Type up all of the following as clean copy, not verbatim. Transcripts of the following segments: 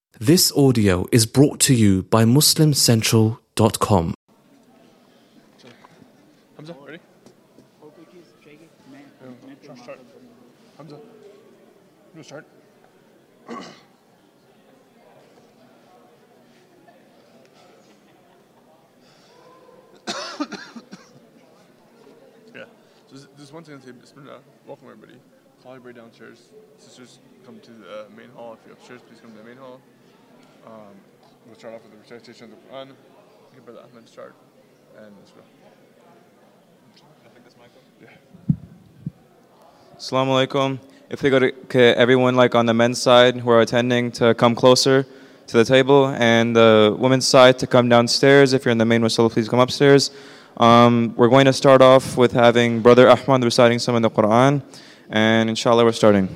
This audio is brought to you by MuslimCentral.com. Hamza, ready? Start. Hamza, you start. Yeah. So this one thing I say, Bismillah. Welcome everybody. Call everybody downstairs. Sisters, come to the main hall. If you're upstairs, please come to the main hall. We'll start off with the recitation of the Quran. You can Brother Ahmed start, and let's go. I think this mic. Yeah. Assalamu alaikum. If they go to everyone like on the men's side who are attending to come closer to the table, and the women's side to come downstairs. If you're in the main musalla, please come upstairs. We're going to start off with having Brother Ahmad reciting some of the Quran, and inshallah we're starting.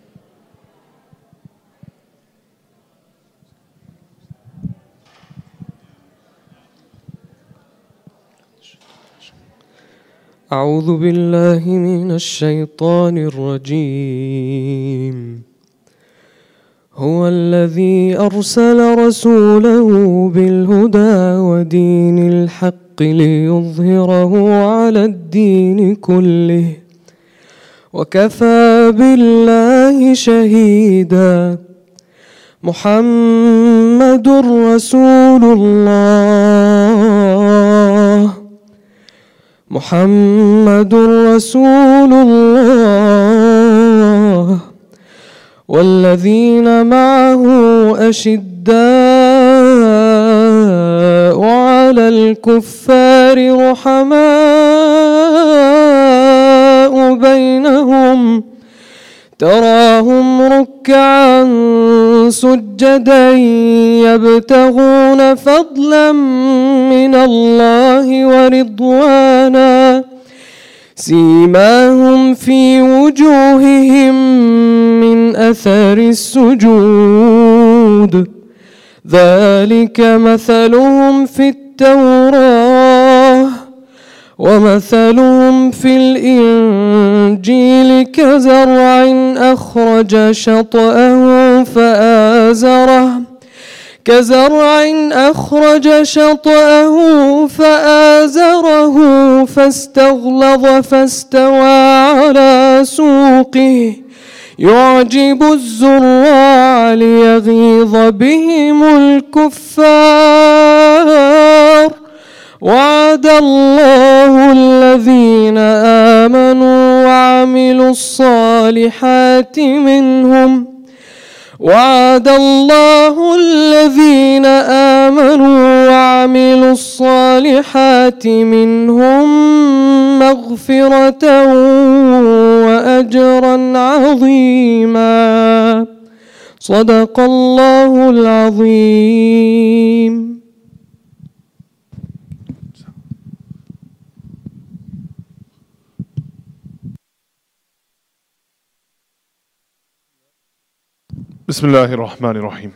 أعوذ بالله من الشيطان الرجيم هو الذي أرسل رسوله بالهدى ودين الحق ليظهره على الدين كله وكفى بالله شهيدا محمد رسول الله محمد رسول الله والذين معه أشداء على الكفار رحماء بينهم تراهم ركعا سجدا يبتغون فضلا من الله ورضوانا سيماهم في وجوههم من أثر السجود ذلك مثلهم في التوراة ومثلهم في الإنجيل كزرع أخرج شطأه فآزره فاستغلظ فاستوى على سوقه يعجب الزراع ليغيظ بهم الكفار وعد الله الذين آمنوا وعملوا الصالحات منهم مغفرة وأجرا عظيما صدق الله العظيم. بسم الله الرحمن الرحيم.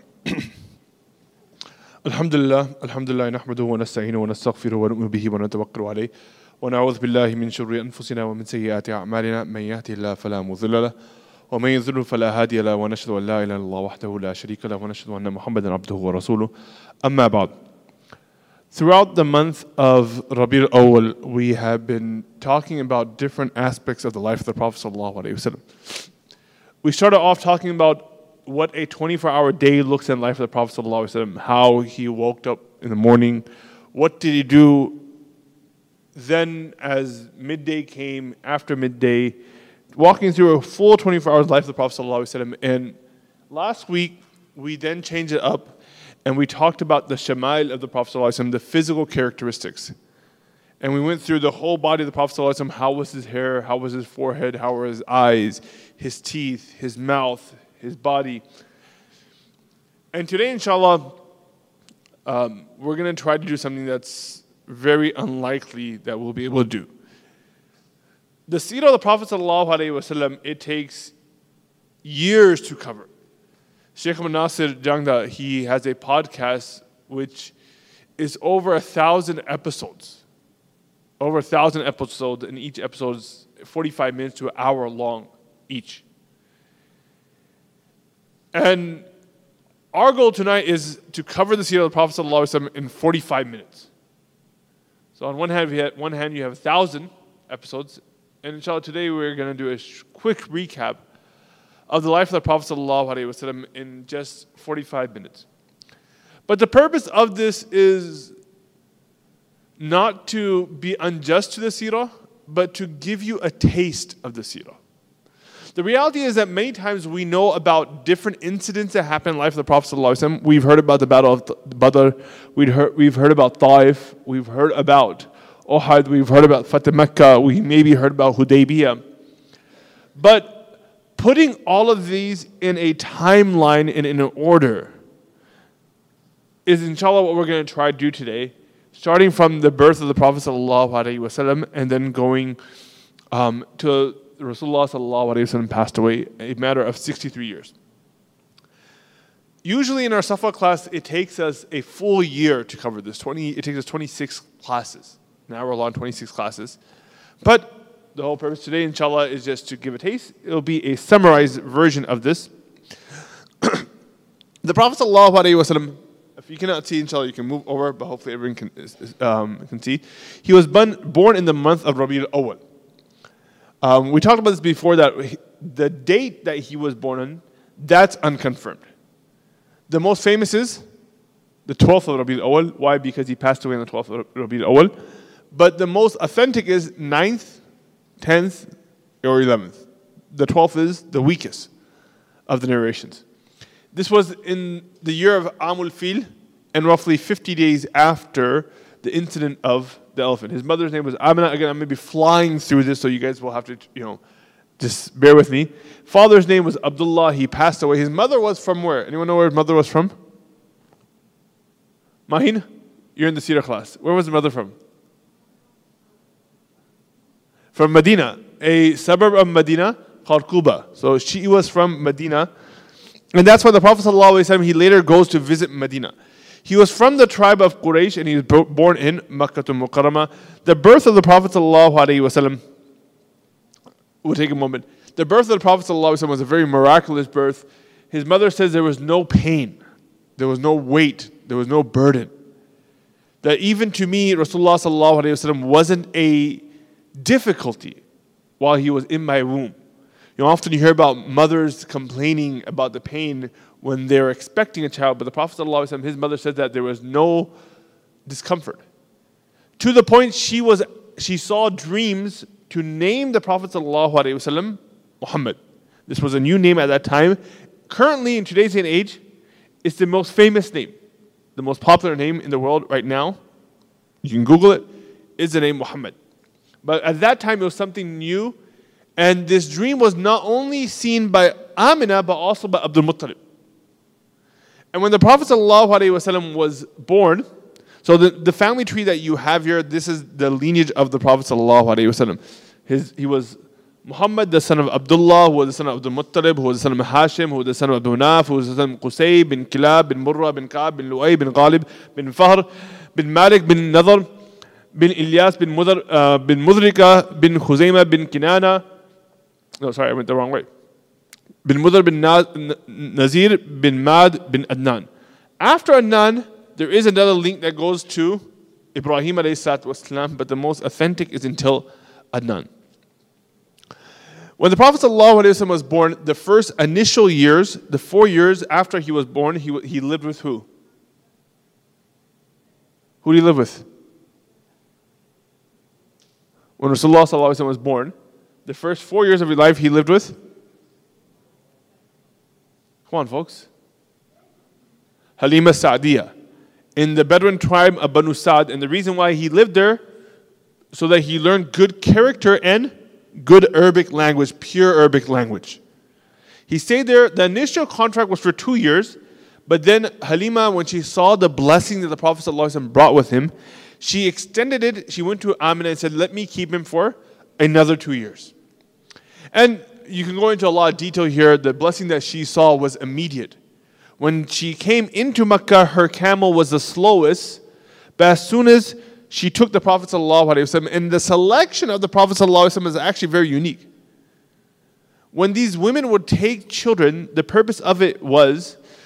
الحمد لله نحمده ونستعينه ونستغفره ونؤمن به ونتوكل عليه ونعوذ بالله من شرور أنفسنا ومن سيئات أعمالنا من يهده الله فلا مضل له ومن يضلل فلا هادي له ونشهد أن لا إله إلا الله وحده لا شريك له ونشهد أن محمدا عبده ورسوله أما بعد. Throughout the month of Rabi' al-Awwal, we have been talking about different aspects of the life of the Prophet ﷺ. We started off talking about what a 24-hour day looks in the life of the Prophet ﷺ, how he woke up in the morning, what did he do then as midday came, after midday, walking through a full 24 hours life of the Prophet ﷺ. And last week, we then changed it up and we talked about the shama'il of the Prophet ﷺ, the physical characteristics. And we went through the whole body of the Prophet ﷺ, how was his hair, how was his forehead, how were his eyes, his teeth, his mouth, his body. And today, inshallah, we're going to try to do something that's very unlikely that we'll be able to do. The seerah of the Prophet ﷺ, it takes years to cover. Sheikh Ahmad Nasir Jangda, he has a podcast which is over 1,000 episodes. Over 1,000 episodes, and each episode is 45 minutes to an hour long each. And our goal tonight is to cover the seerah of the Prophet ﷺ in 45 minutes. So on one hand, you have 1,000 episodes, and inshallah today we're going to do a quick recap of the life of the Prophet ﷺ in just 45 minutes. But the purpose of this is not to be unjust to the seerah, but to give you a taste of the seerah. The reality is that many times we know about different incidents that happen in the life of the Prophet ﷺ. We've heard about the Battle of Badr, we've heard about Taif, we've heard about Uhud, we've heard about Fatih Mecca, we maybe heard about Hudaybiyah. But putting all of these in a timeline and in an order is inshallah what we're going to try to do today, starting from the birth of the Prophet ﷺ and then going to Rasulullah ﷺ passed away, a matter of 63 years. Usually in our Safa class, it takes us a full year to cover this. It takes us 26 classes. Now we're on 26 classes. But the whole purpose today, inshallah, is just to give a taste. It'll be a summarized version of this. The Prophet ﷺ, if you cannot see, inshallah, you can move over, but hopefully everyone can see. He was born in the month of Rabi'ul Awwal. We talked about this before, that the date that he was born on, that's unconfirmed. The most famous is the 12th of Rabi'ul Awwal. Why? Because he passed away on the 12th of Rabi'ul Awwal. But the most authentic is 9th, 10th, or 11th. The 12th is the weakest of the narrations. This was in the year of Amul Fil, and roughly 50 days after the incident of the elephant. His mother's name was Amina. Again, I'm going to be flying through this, so you guys will have to, just bear with me. Father's name was Abdullah. He passed away. His mother was from where? Anyone know where his mother was from? Mahin? You're in the Seerah class. Where was his mother from? From Medina, a suburb of Medina called Quba. So she was from Medina. And that's why the Prophet ﷺ, he later goes to visit Medina. He was from the tribe of Quraysh, and he was born in Makkah al-Mukarramah. The birth of the Prophet ﷺ, we'll take a moment. The birth of the Prophet ﷺ was a very miraculous birth. His mother says there was no pain, there was no weight, there was no burden. That even to me, Rasulullah ﷺ wasn't a difficulty while he was in my womb. Often you hear about mothers complaining about the pain when they're expecting a child, but the Prophet ﷺ, his mother said that there was no discomfort. To the point she saw dreams to name the Prophet ﷺ Muhammad. This was a new name at that time. Currently, in today's day and age, it's the most famous name. The most popular name in the world right now, you can Google it, is the name Muhammad. But at that time, it was something new. And this dream was not only seen by Amina, but also by Abdul Muttalib. And when the Prophet ﷺ was born, so the family tree that you have here, this is the lineage of the Prophet ﷺ. He was Muhammad, the son of Abdullah, who was the son of Abdul Muttalib, who was the son of Hashim, who was the son of Abdul Manaf, who was the son of Qusay, bin Kilab, bin Murrah, bin Ka'b, bin Lu'ay, bin Ghalib, bin Fahr, bin Malik, bin Nadar, bin Ilyas, bin Mudrika, bin Khuzaymah, bin Kinana. No, sorry, I went the wrong way. Bin Mudar bin Nazir bin Mad bin Adnan. After Adnan, there is another link that goes to Ibrahim alayhi salatu wasalam, but the most authentic is until Adnan. When the Prophet ﷺ was born, the first initial years, the 4 years after he was born, he lived with who? Who did he live with? When Rasulullah ﷺ was born, the first 4 years of his life he lived with? Come on, folks. Halima Sa'diyah, in the Bedouin tribe of Banu Sa'd. And the reason why he lived there, so that he learned good character and good Arabic language, pure Arabic language. He stayed there. The initial contract was for 2 years, but then Halima, when she saw the blessing that the Prophet ﷺ brought with him, she extended it. She went to Amina and said, let me keep him for another 2 years. And you can go into a lot of detail here. The blessing that she saw was immediate. When she came into Mecca, her camel was the slowest, but as soon as she took the Prophet ﷺ, and the selection of the Prophet ﷺ is actually very unique. When these women would take children, the purpose of it was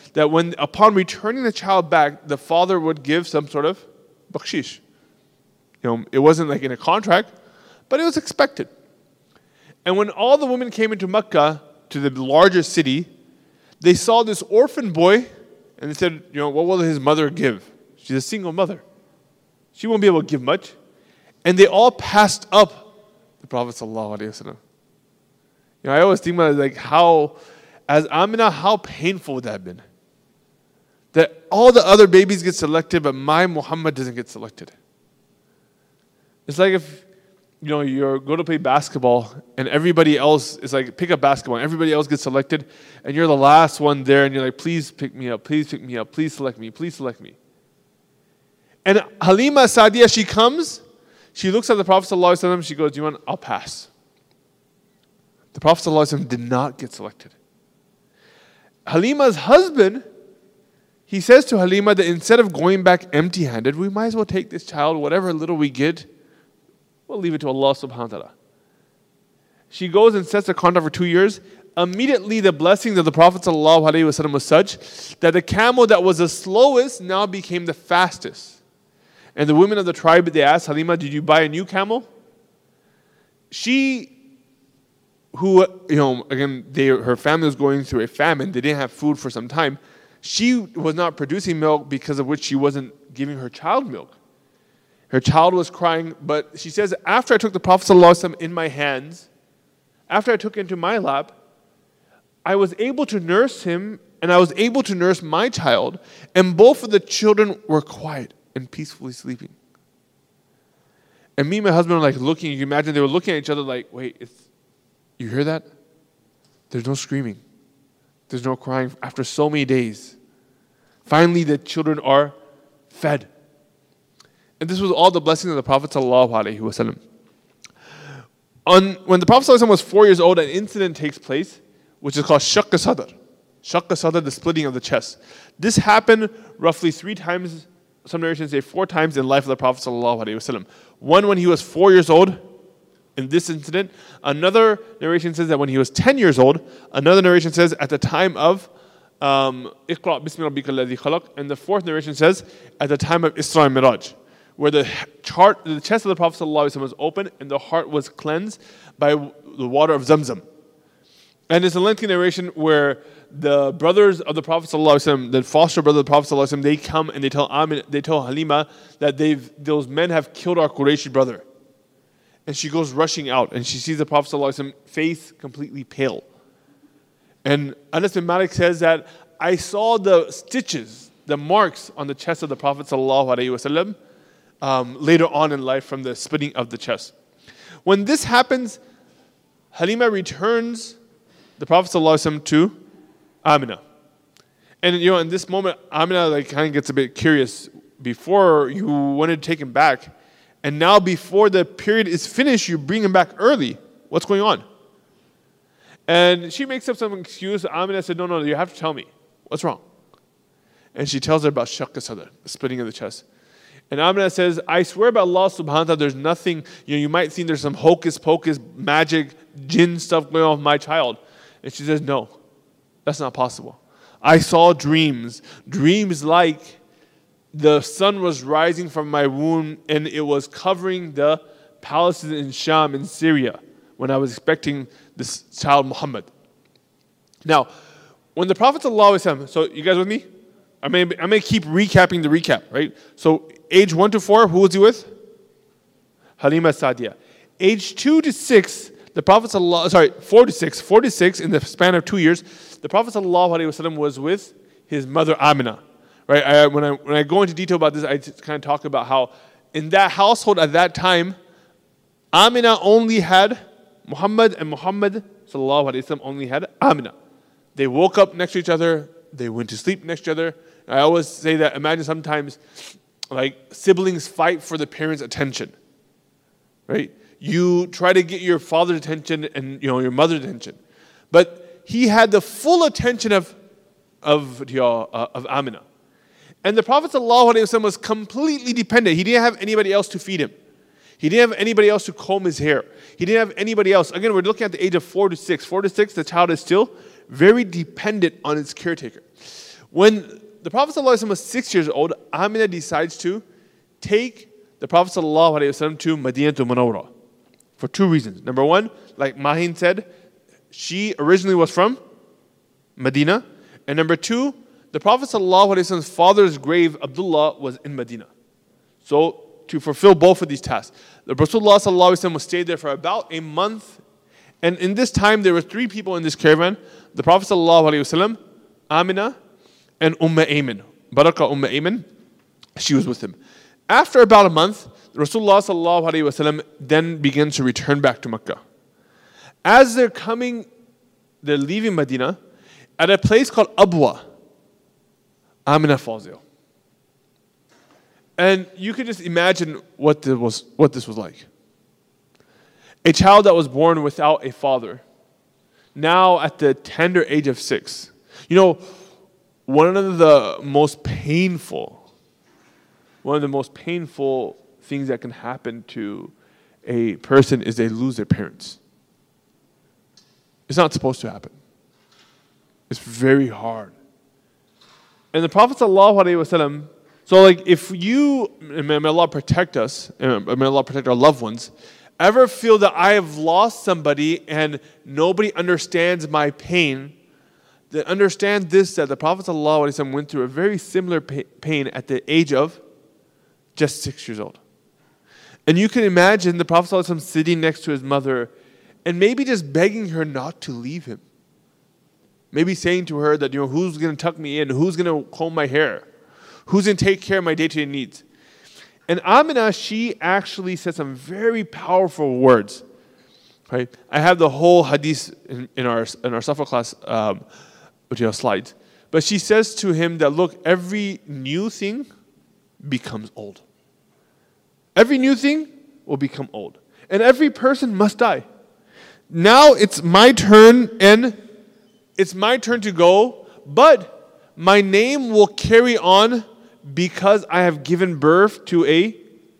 that upon returning the child back, the father would give some sort of bakshish. It wasn't like in a contract, but it was expected. And when all the women came into Mecca, to the larger city, they saw this orphan boy, and they said, what will his mother give? She's a single mother. She won't be able to give much. And they all passed up the Prophet ﷺ. I always think about it like as Amina, how painful would that have been? That all the other babies get selected, but my Muhammad doesn't get selected. It's like if you go to play basketball and everybody else is like, pick up basketball, and everybody else gets selected, and you're the last one there, and you're like, please pick me up, please pick me up, please select me, please select me. And Halima Sa'diyah, she comes, she looks at the Prophet ﷺ, she goes, I'll pass. The Prophet ﷺ did not get selected. Halima's husband, he says to Halima that instead of going back empty-handed, we might as well take this child, whatever little we get, we'll leave it to Allah subhanahu wa ta'ala. She goes and sets a contract for 2 years. Immediately the blessings of the Prophet ﷺ was such that the camel that was the slowest now became the fastest. And the women of the tribe, they asked Halima, did you buy a new camel? She, again, her family was going through a famine. They didn't have food for some time. She was not producing milk, because of which she wasn't giving her child milk. Her child was crying, but she says, after I took the Prophet ﷺ in my hands, after I took him into my lap, I was able to nurse him, and I was able to nurse my child, and both of the children were quiet and peacefully sleeping. And me and my husband were like looking, you can imagine they were looking at each other like, wait, you hear that? There's no screaming. There's no crying after so many days. Finally, the children are fed. And this was all the blessings of the Prophet ﷺ. When the Prophet ﷺ was 4 years old, an incident takes place, which is called Shaqqa Sadr. Shaqqa Sadr, the splitting of the chest. This happened roughly 3 times, some narrations say 4 times in the life of the Prophet ﷺ. One when he was 4 years old, in this incident. Another narration says that when he was 10 years old. Another narration says at the time of Iqra bismi rabbika alladhi khalaq. And the fourth narration says at the time of Isra and Miraj, where the chest of the Prophet ﷺ was open and the heart was cleansed by the water of Zamzam. And it's a lengthy narration where the brothers of the Prophet ﷺ, the foster brother of the Prophet ﷺ, they come and they tell Halima that those men have killed our Qurayshi brother. And she goes rushing out and she sees the Prophet ﷺ face completely pale. And Anas bin Malik says that I saw the stitches, the marks on the chest of the Prophet ﷺ later on in life from the splitting of the chest. When this happens, Halima returns the Prophet ﷺ to Amina. And in this moment, Amina kind of gets a bit curious. Before you wanted to take him back, and now before the period is finished, you bring him back early. What's going on? And she makes up some excuse. Amina said, no, you have to tell me. What's wrong? And she tells her about Shaqqa Sadr, the splitting of the chest. And Amina says, I swear by Allah subhanahu wa ta'ala, there's nothing, you might think there's some hocus pocus, magic, jinn stuff going on with my child. And she says, no, that's not possible. I saw dreams like the sun was rising from my womb and it was covering the palaces in Sham in Syria when I was expecting this child Muhammad. Now, when the Prophet ﷺ, so you guys with me? I'm going to keep recapping the recap, right? So age 1 to 4, who was he with? Halima Sa'diyah. Age 2 to 6, the Prophet 4 to 6, in the span of 2 years, the Prophet ﷺ was with his mother Amina. Right? When I go into detail about this, I just kind of talk about how in that household at that time, Amina only had Muhammad, and Muhammad ﷺ only had Amina. They woke up next to each other. They went to sleep next to each other. I always say that, imagine sometimes like siblings fight for the parents' attention. Right? You try to get your father's attention and your mother's attention. But he had the full attention of Amina. And the Prophet ﷺ was completely dependent. He didn't have anybody else to feed him. He didn't have anybody else to comb his hair. He didn't have anybody else. Again, we're looking at the age of 4 to 6. 4 to 6, the child is still very dependent on its caretaker. When the Prophet ﷺ was 6 years old, Amina decides to take the Prophet ﷺ to Madinah Munawwarah for two reasons. Number one, like Mahin said, she originally was from Medina. And number two, the Prophet ﷺ's father's grave, Abdullah, was in Medina. So to fulfill both of these tasks, the Rasulullah ﷺ was stayed there for about a month. And in this time, there were three people in this caravan. The Prophet ﷺ, Amina, and Ayman. Barakah Ayman, she was with him. After about a month, Rasulullah ﷺ then begins to return back to Mecca. As they're leaving Medina, at a place called Abwa, Amina falls ill. And you can just imagine what this was like. A child that was born without a father, now at the tender age of 6. You know, one of the most painful things that can happen to a person is they lose their parents. It's not supposed to happen. It's very hard. And the Prophet ﷺ, so like if you, may Allah protect us, may Allah protect our loved ones, ever feel that I have lost somebody and nobody understands my pain, then understand this, that the Prophet ﷺ went through a very similar pain at the age of just 6 years old. And you can imagine the Prophet ﷺ sitting next to his mother and maybe just begging her not to leave him. Maybe saying to her that, who's going to tuck me in? Who's going to comb my hair? Who's going to take care of my day-to-day needs? And Amina, she actually said some very powerful words. Right? I have the whole hadith in our Safa class slides. But she says to him that, look, every new thing becomes old. Every new thing will become old. And every person must die. Now it's my turn, and it's my turn to go, but my name will carry on because I have given birth to a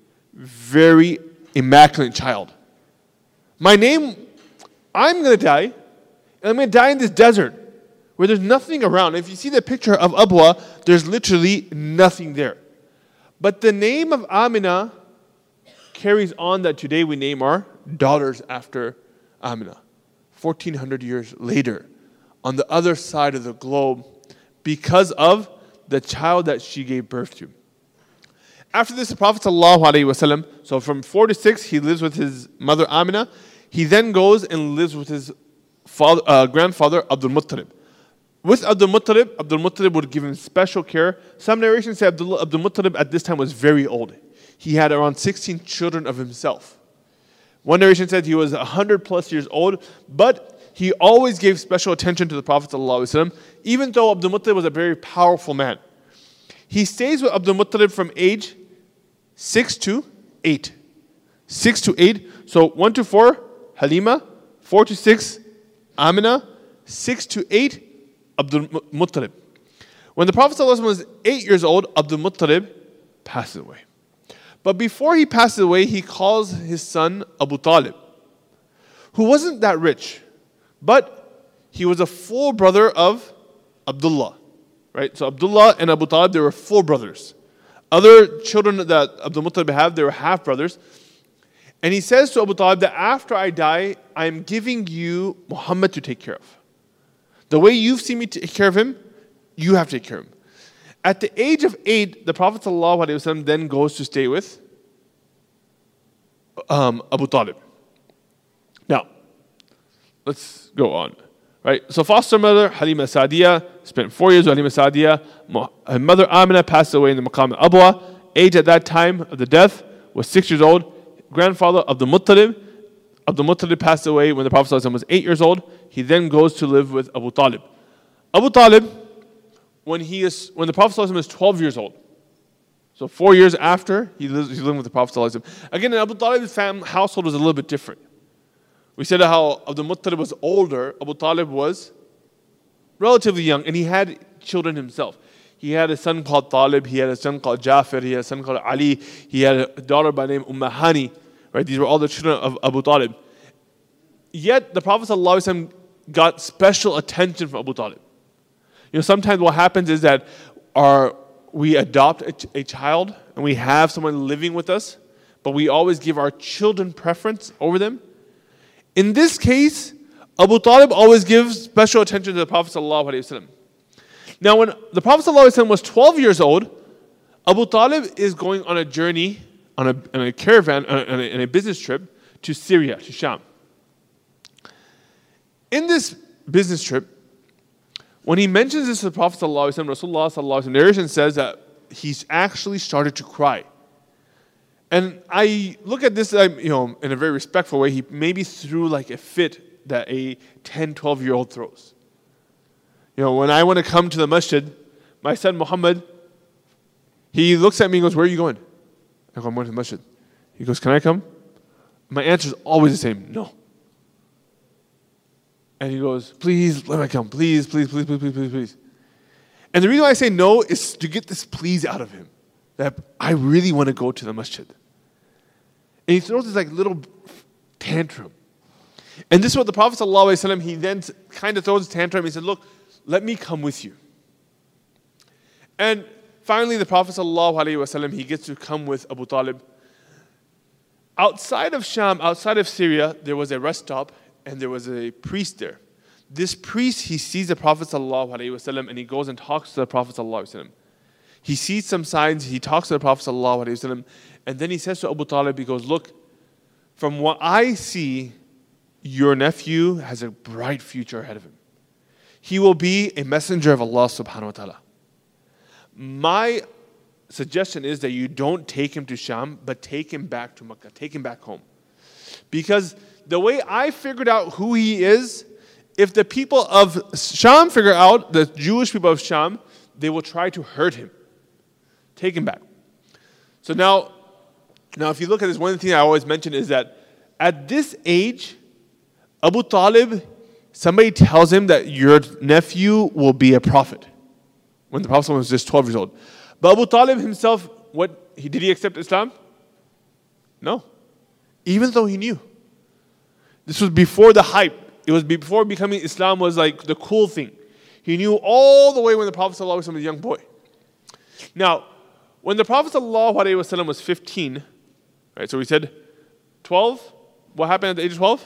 very immaculate child. My name, I'm going to die, and I'm going to die in this desert where there's nothing around. If you see the picture of Abwa, there's literally nothing there. But the name of Amina carries on, that today we name our daughters after Amina. 1400 years later, on the other side of the globe, because of the child that she gave birth to. After this, the Prophet ﷺ, so from 4 to 6, he lives with his mother Amina. He then goes and lives with his grandfather Abdul Muttalib. With Abdul Muttalib would give him special care. Some narrations say Abdul Muttalib at this time was very old. He had around 16 children of himself. One narration said he was 100 plus years old, but he always gave special attention to the Prophet ﷺ, even though Abdul Muttalib was a very powerful man. He stays with Abdul Muttalib from age 6 to 8. 6 to 8. So 1 to 4, Halima. 4 to 6, Amina. 6 to 8, Abdul Muttalib. When the Prophet ﷺ was 8 years old, Abdul Muttalib passed away. But before he passes away, he calls his son Abu Talib, who wasn't that rich, but he was a full brother of Abdullah. Right? So Abdullah and Abu Talib, they were full brothers. Other children that Abdul Muttalib had, they were half brothers. And he says to Abu Talib that after I die, I am giving you Muhammad to take care of. The way you've seen me take care of him, you have to take care of him. At the age of 8, the Prophet ﷺ then goes to stay with Abu Talib. Now, let's go on. Right? So foster mother Halima Sa'diya spent 4 years with Halima Sa'diya. Her mother Amina passed away in the Maqam Abwa. Age at that time of the death was 6 years old. Grandfather Abdul Muttalib passed away when the Prophet ﷺ was 8 years old. He then goes to live with Abu Talib. Abu Talib, when the Prophet ﷺ is 12 years old, so 4 years after, he's living with the Prophet ﷺ. Again, in Abu Talib's household was a little bit different. We said how Abdul Muttalib was older, Abu Talib was relatively young, and he had children himself. He had a son called Talib, he had a son called Jafir, he had a son called Ali, he had a daughter by name Hani. Right? These were all the children of Abu Talib. Yet the Prophet ﷺ got special attention from Abu Talib. Sometimes what happens is that we adopt a child and we have someone living with us, but we always give our children preference over them. In this case, Abu Talib always gives special attention to the Prophet ﷺ. Now, when the Prophet ﷺ was 12 years old, Abu Talib is going on a journey, on a caravan, on a business trip to Syria, to Sham. In this business trip, when he mentions this to the Prophet ﷺ, Rasulullah ﷺ, the narration says that he's actually started to cry. And I look at this, in a very respectful way. He maybe threw like a fit that a 10, 12-year-old throws. When I want to come to the masjid, my son Muhammad, he looks at me and goes, "Where are you going?" I go, "I'm going to the masjid." He goes, "Can I come?" My answer is always the same, "No." And he goes, "Please, let me come. Please, please, please, please, please, please, please." And the reason why I say no is to get this please out of him, that I really want to go to the masjid. And he throws this like little tantrum. And this is what the Prophet ﷺ, he then kind of throws a tantrum. He said, "Look, let me come with you." And finally, the Prophet ﷺ, he gets to come with Abu Talib. Outside of Sham, outside of Syria, there was a rest stop and there was a priest there. This priest, he sees the Prophet ﷺ and he goes and talks to the Prophet ﷺ. He sees some signs, he talks to the Prophet ﷺ, and then he says to Abu Talib, he goes, "Look, from what I see, your nephew has a bright future ahead of him. He will be a messenger of Allah subhanahu wa ta'ala. My suggestion is that you don't take him to Sham, but take him back to Makkah, take him back home. Because the way I figured out who he is, if the people of Sham figure out, the Jewish people of Sham, they will try to hurt him. Take him back." So now if you look at this, one thing I always mention is that at this age, Abu Talib, somebody tells him that your nephew will be a prophet. When the Prophet was just 12 years old. But Abu Talib himself, did he accept Islam? No. Even though he knew. This was before the hype. It was before becoming Islam was like the cool thing. He knew all the way when the Prophet ﷺ was a young boy. Now, when the Prophet ﷺ was 15, right, so we said 12, what happened at the age of 12?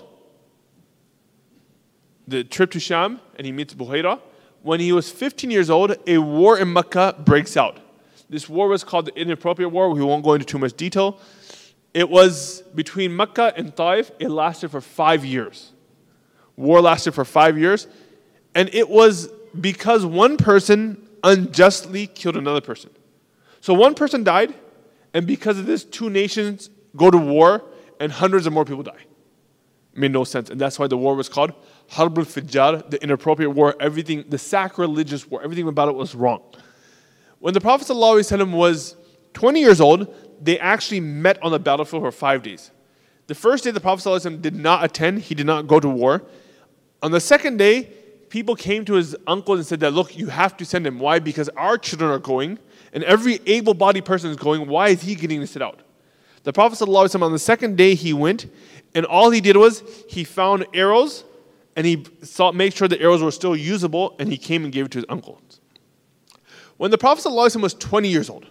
The trip to Sham, and he meets Buhaira. When he was 15 years old, a war in Mecca breaks out. This war was called the Inappropriate War. We won't go into too much detail. It was between Mecca and Taif. It lasted for 5 years. War lasted for 5 years. And it was because one person unjustly killed another person. So one person died, and because of this, two nations go to war, and hundreds of more people die. It made no sense. And that's why the war was called Harb al-Fijjar, the inappropriate war, everything, the sacrilegious war, everything about it was wrong. When the Prophet ﷺ was 20 years old, they actually met on the battlefield for 5 days. The first day the Prophet ﷺ did not attend, he did not go to war. On the second day, people came to his uncle and said that, "Look, you have to send him." Why? Because our children are going, and every able-bodied person is going. Why is he getting to sit out? The Prophet ﷺ, on the second day, he went, and all he did was he found arrows, and he made sure the arrows were still usable, and he came and gave it to his uncle. When the Prophet ﷺ was 20 years old,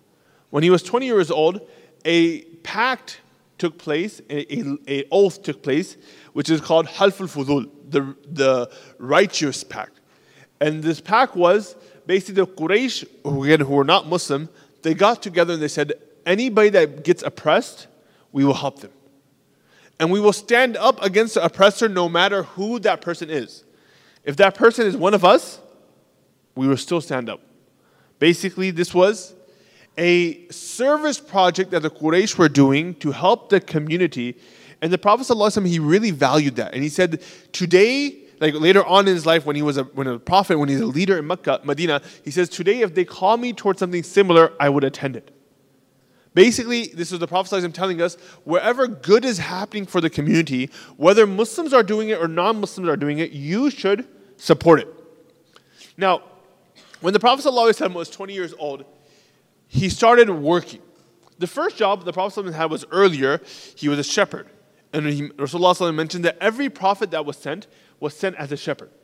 a pact took place, an oath took place, which is called Half al-Fudul, the righteous pact. And this pact was basically the Quraysh, who were not Muslim, they got together and they said, anybody that gets oppressed, we will help them. And we will stand up against the oppressor no matter who that person is. If that person is one of us, we will still stand up. Basically, this was a service project that the Quraysh were doing to help the community. And the Prophet ﷺ, he really valued that. And he said, today, like later on in his life, when he was a prophet, when he's a leader in Mecca, Medina, he says, today, if they call me towards something similar, I would attend it. Basically, this is the Prophet ﷺ telling us, wherever good is happening for the community, whether Muslims are doing it or non-Muslims are doing it, you should support it. Now, when the Prophet ﷺ was 20 years old, he started working. The first job the Prophet ﷺ had was earlier. He was a shepherd. And Rasulullah ﷺ mentioned that every prophet that was sent as a shepherd.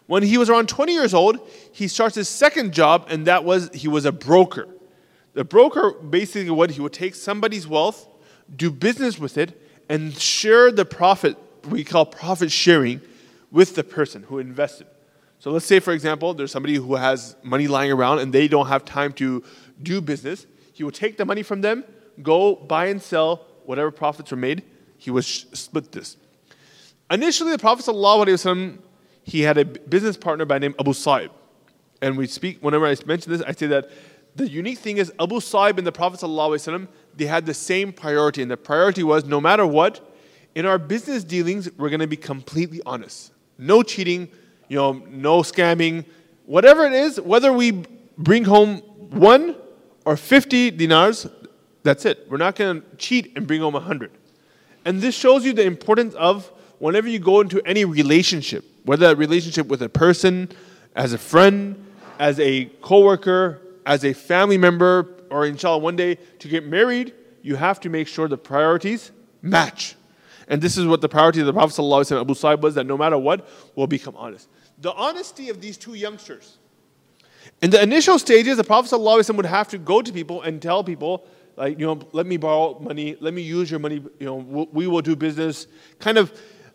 When he was around 20 years old, he starts his second job, and that was he was a broker. The broker, basically what he would take somebody's wealth, do business with it, and share the profit, we call profit sharing, with the person who invested. So let's say, for example, there's somebody who has money lying around and they don't have time to do business. He would take the money from them, go buy and sell whatever profits were made. He would split this. Initially, the Prophet ﷺ, he had a business partner by the name Abu Sa'ib. And whenever I mention this, I say that the unique thing is Abu Sa'ib and the Prophet ﷺ, they had the same priority. And the priority was, no matter what, in our business dealings, we're going to be completely honest. No cheating, no scamming. Whatever it is, whether we bring home 1 or 50 dinars, that's it. We're not going to cheat and bring home 100. And this shows you the importance of whenever you go into any relationship, whether that relationship with a person, as a friend, as a coworker, as a family member, or inshallah one day to get married, you have to make sure the priorities match. And this is what the priority of the Prophet ﷺ, Abu Sa'ib, was, that no matter what, we'll become honest. The honesty of these two youngsters. In the initial stages, the Prophet ﷺ would have to go to people and tell people, like, let me borrow money, let me use your money, we will do business, kind of,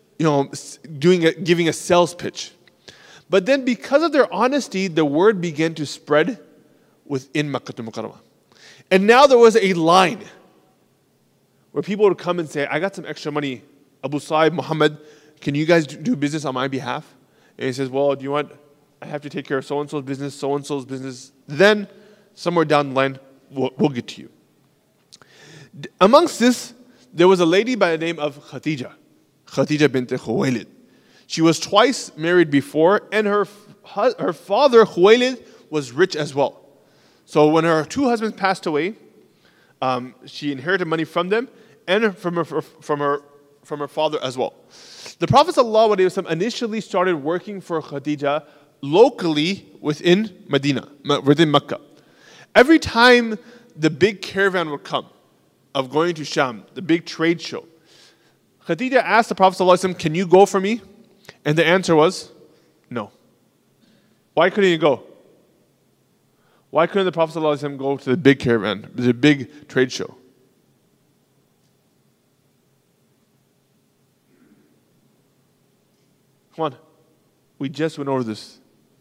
giving a sales pitch. But then because of their honesty, the word began to spread within Makkah al-Mukarramah. And now there was a line where people would come and say, I got some extra money. Abu Sa'ib, Muhammad, can you guys do business on my behalf? And he says, well, do you want, I have to take care of so-and-so's business. Then, somewhere down the line, we'll get to you. Amongst this, there was a lady by the name of Khadija bint Khuwaylid. She was twice married before, and her father, Khuwaylid, was rich as well. So when her two husbands passed away, she inherited money from them and from her father as well. The Prophet ﷺ initially started working for Khadija locally within Medina, within Mecca. Every time the big caravan would come of going to Sham, the big trade show, Khadija asked the Prophet ﷺ, can you go for me? And the answer was, no. Why couldn't he go? Why couldn't the Prophet ﷺ go to the big caravan, the big trade show? Come on. We just went over this.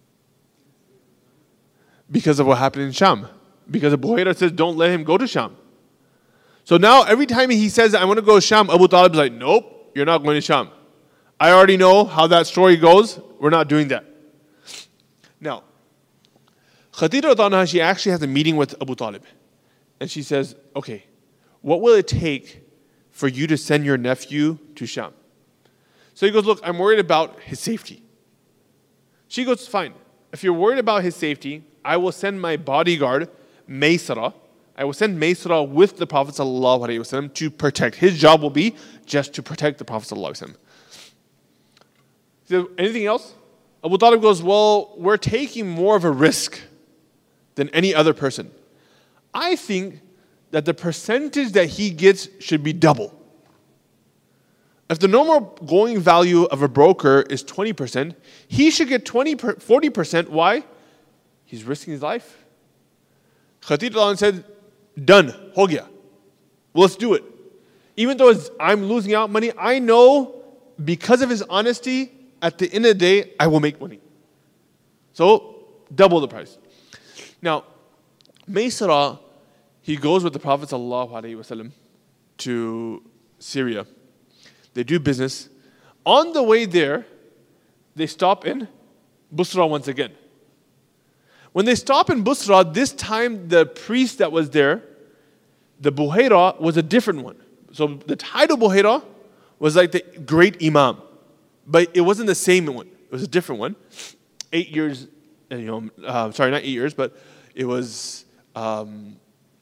Because of what happened in Sham. Because Abu Hurairah says, don't let him go to Sham. So now every time he says, I want to go to Sham, Abu Talib is like, nope, you're not going to Sham. I already know how that story goes. We're not doing that. Now, Khadija, she actually has a meeting with Abu Talib. And she says, okay, what will it take for you to send your nephew to Sham? So he goes, look, I'm worried about his safety. She goes, fine. If you're worried about his safety, I will send my bodyguard, Maysara. I will send Maysara with the Prophet ﷺ to protect. His job will be just to protect the Prophet ﷺ. He says, anything else? Abu Talib goes, well, we're taking more of a risk than any other person. I think that the percentage that he gets should be double. If the normal going value of a broker is 20%, he should get 40%. Why? He's risking his life. Khadija said, done, ho gaya. Well, let's do it. Even though I'm losing out money, I know because of his honesty, at the end of the day, I will make money. So, double the price. Now, Maysara, he goes with the Prophet ﷺ to Syria. They do business. On the way there, they stop in Busra once again. When they stop in Busra, this time the priest that was there, the Buhaira, was a different one. So the title Buhaira was like the great Imam. But it wasn't the same one. It was a different one. 8 years, sorry, not 8 years, but it was 13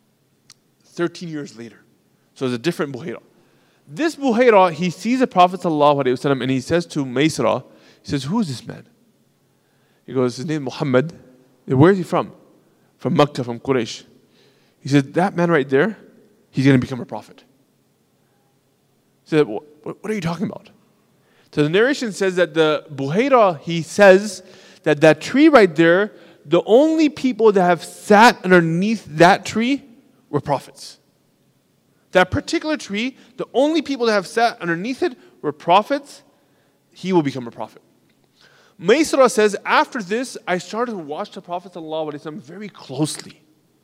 years later. So it was a different Buhaira. This Buhaira, he sees the Prophet ﷺ and he says to Maysara, he says, who is this man? He goes, his name is Muhammad. Where is he from? From Makkah, from Quraysh. He said, that man right there, he's going to become a prophet. He said, what are you talking about? So the narration says that the Buhaira, he says that that tree right there, the only people that have sat underneath that tree were prophets. That particular tree, the only people that have sat underneath it were prophets. He will become a prophet. Maysara says, after this, I started to watch the Prophet ﷺ very closely.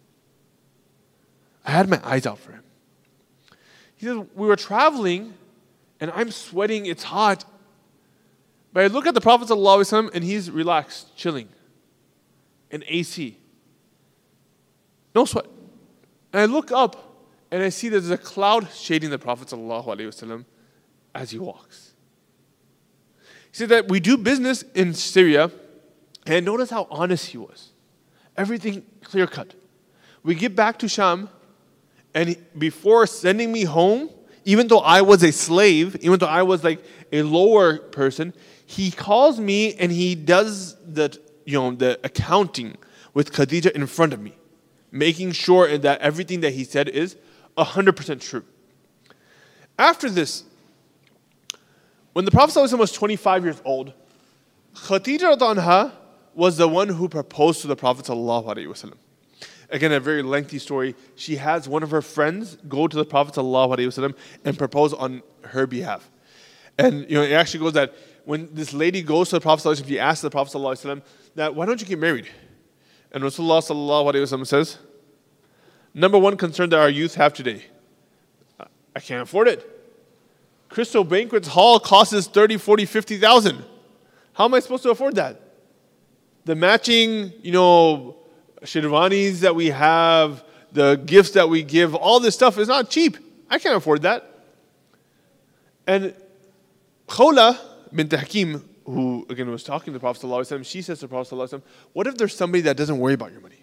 I had my eyes out for him. He says, we were traveling, and I'm sweating, it's hot. But I look at the Prophet ﷺ, and he's relaxed, chilling, in AC. No sweat. And I look up, and I see there's a cloud shading the Prophet ﷺ as he walks. He said that we do business in Syria, and notice how honest he was. Everything clear cut. We get back to Sham, and before sending me home, even though I was a slave, even though I was like a lower person, he calls me and he does the accounting with Khadija in front of me, making sure that everything that he said is 100% true. After this, when the Prophet ﷺ was 25 years old, Khadija anha was the one who proposed to the Prophet ﷺ. Again, a very lengthy story. She has one of her friends go to the Prophet ﷺ and propose on her behalf. And it actually goes that when this lady goes to the Prophet ﷺ, she asks the Prophet ﷺ that, why don't you get married? And Rasulullah ﷺ says, number one concern that our youth have today, I can't afford it. Crystal Banquets Hall costs 30, 40, 50,000. How am I supposed to afford that? The matching, shirwanis that we have, the gifts that we give, all this stuff is not cheap. I can't afford that. And Khawla bint Hakim, who again was talking to the Prophet ﷺ, she says to the Prophet ﷺ, what if there's somebody that doesn't worry about your money?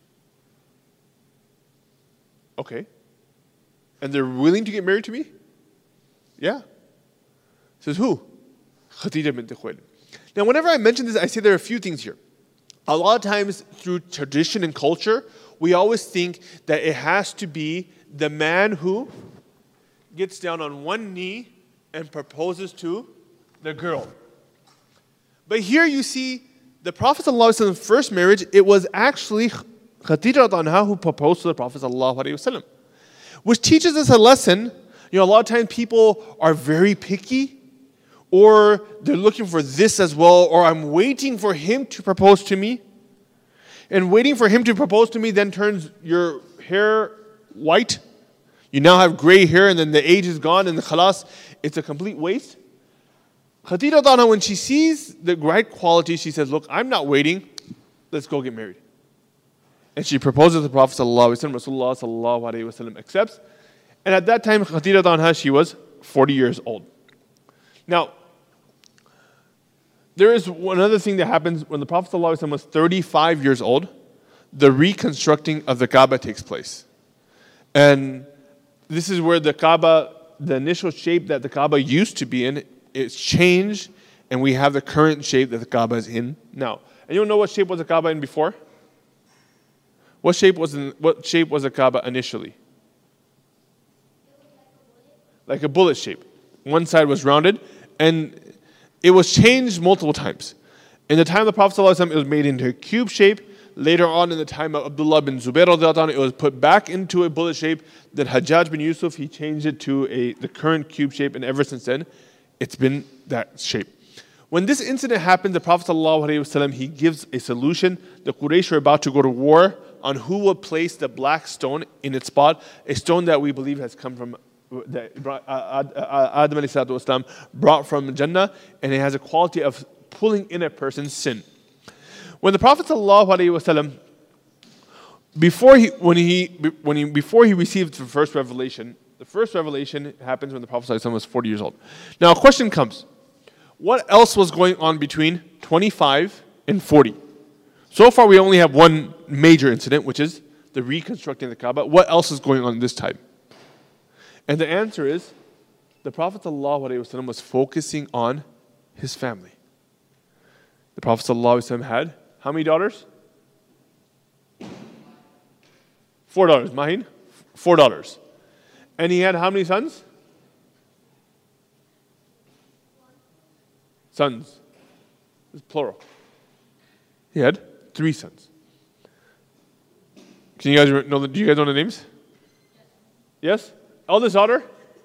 Okay. And they're willing to get married to me? Yeah. Says who? Khadija bint Khuwaylid. Now, whenever I mention this, I say there are a few things here. A lot of times, through tradition and culture, we always think that it has to be the man who gets down on one knee and proposes to the girl. But here you see the Prophet ﷺ's first marriage, it was actually Khadija anha who proposed to the Prophet ﷺ, which teaches us a lesson. A lot of times people are very picky, or they're looking for this as well, or I'm waiting for him to propose to me. And waiting for him to propose to me then turns your hair white. You now have gray hair, and then the age is gone, and the khalas, it's a complete waste. Khadija anha, when she sees the right quality, she says, look, I'm not waiting, let's go get married. And she proposes to the Prophet ﷺ. Rasulullah ﷺ accepts. And at that time, Khadija anha, she was 40 years old. Now, there is another thing that happens when the Prophet ﷺ was 35 years old. The reconstructing of the Kaaba takes place. And this is where the Kaaba, the initial shape that the Kaaba used to be in, it's changed, and we have the current shape that the Kaaba is in now. Anyone know what shape was the Kaaba in before? What shape was the Kaaba initially? Like a bullet shape. One side was rounded, and it was changed multiple times. In the time of the Prophet ﷺ, it was made into a cube shape. Later on, in the time of Abdullah bin Zubayr, it was put back into a bullet shape. Then Hajjaj bin Yusuf, he changed it to the current cube shape, and ever since then, it's been that shape. When this incident happened, the Prophet ﷺ, he gives a solution. The Quraysh are about to go to war on who will place the black stone in its spot, a stone that we believe has come from that Adam ﷺ brought from Jannah, and it has a quality of pulling in a person's sin. When the Prophet ﷺ, before he received the first revelation happens when the Prophet ﷺ was 40 years old. Now a question comes, what else was going on between 25 and 40? So far we only have one major incident, which is the reconstructing the Kaaba. What else is going on this time? And the answer is, the Prophet ﷺ was focusing on his family. The Prophet ﷺ had how many daughters? 4 daughters. Mahin? 4 daughters. And he had how many sons? Sons. It's plural. He had 3 sons. Can you guys know? Do you guys know the names? Yes? Eldest daughter?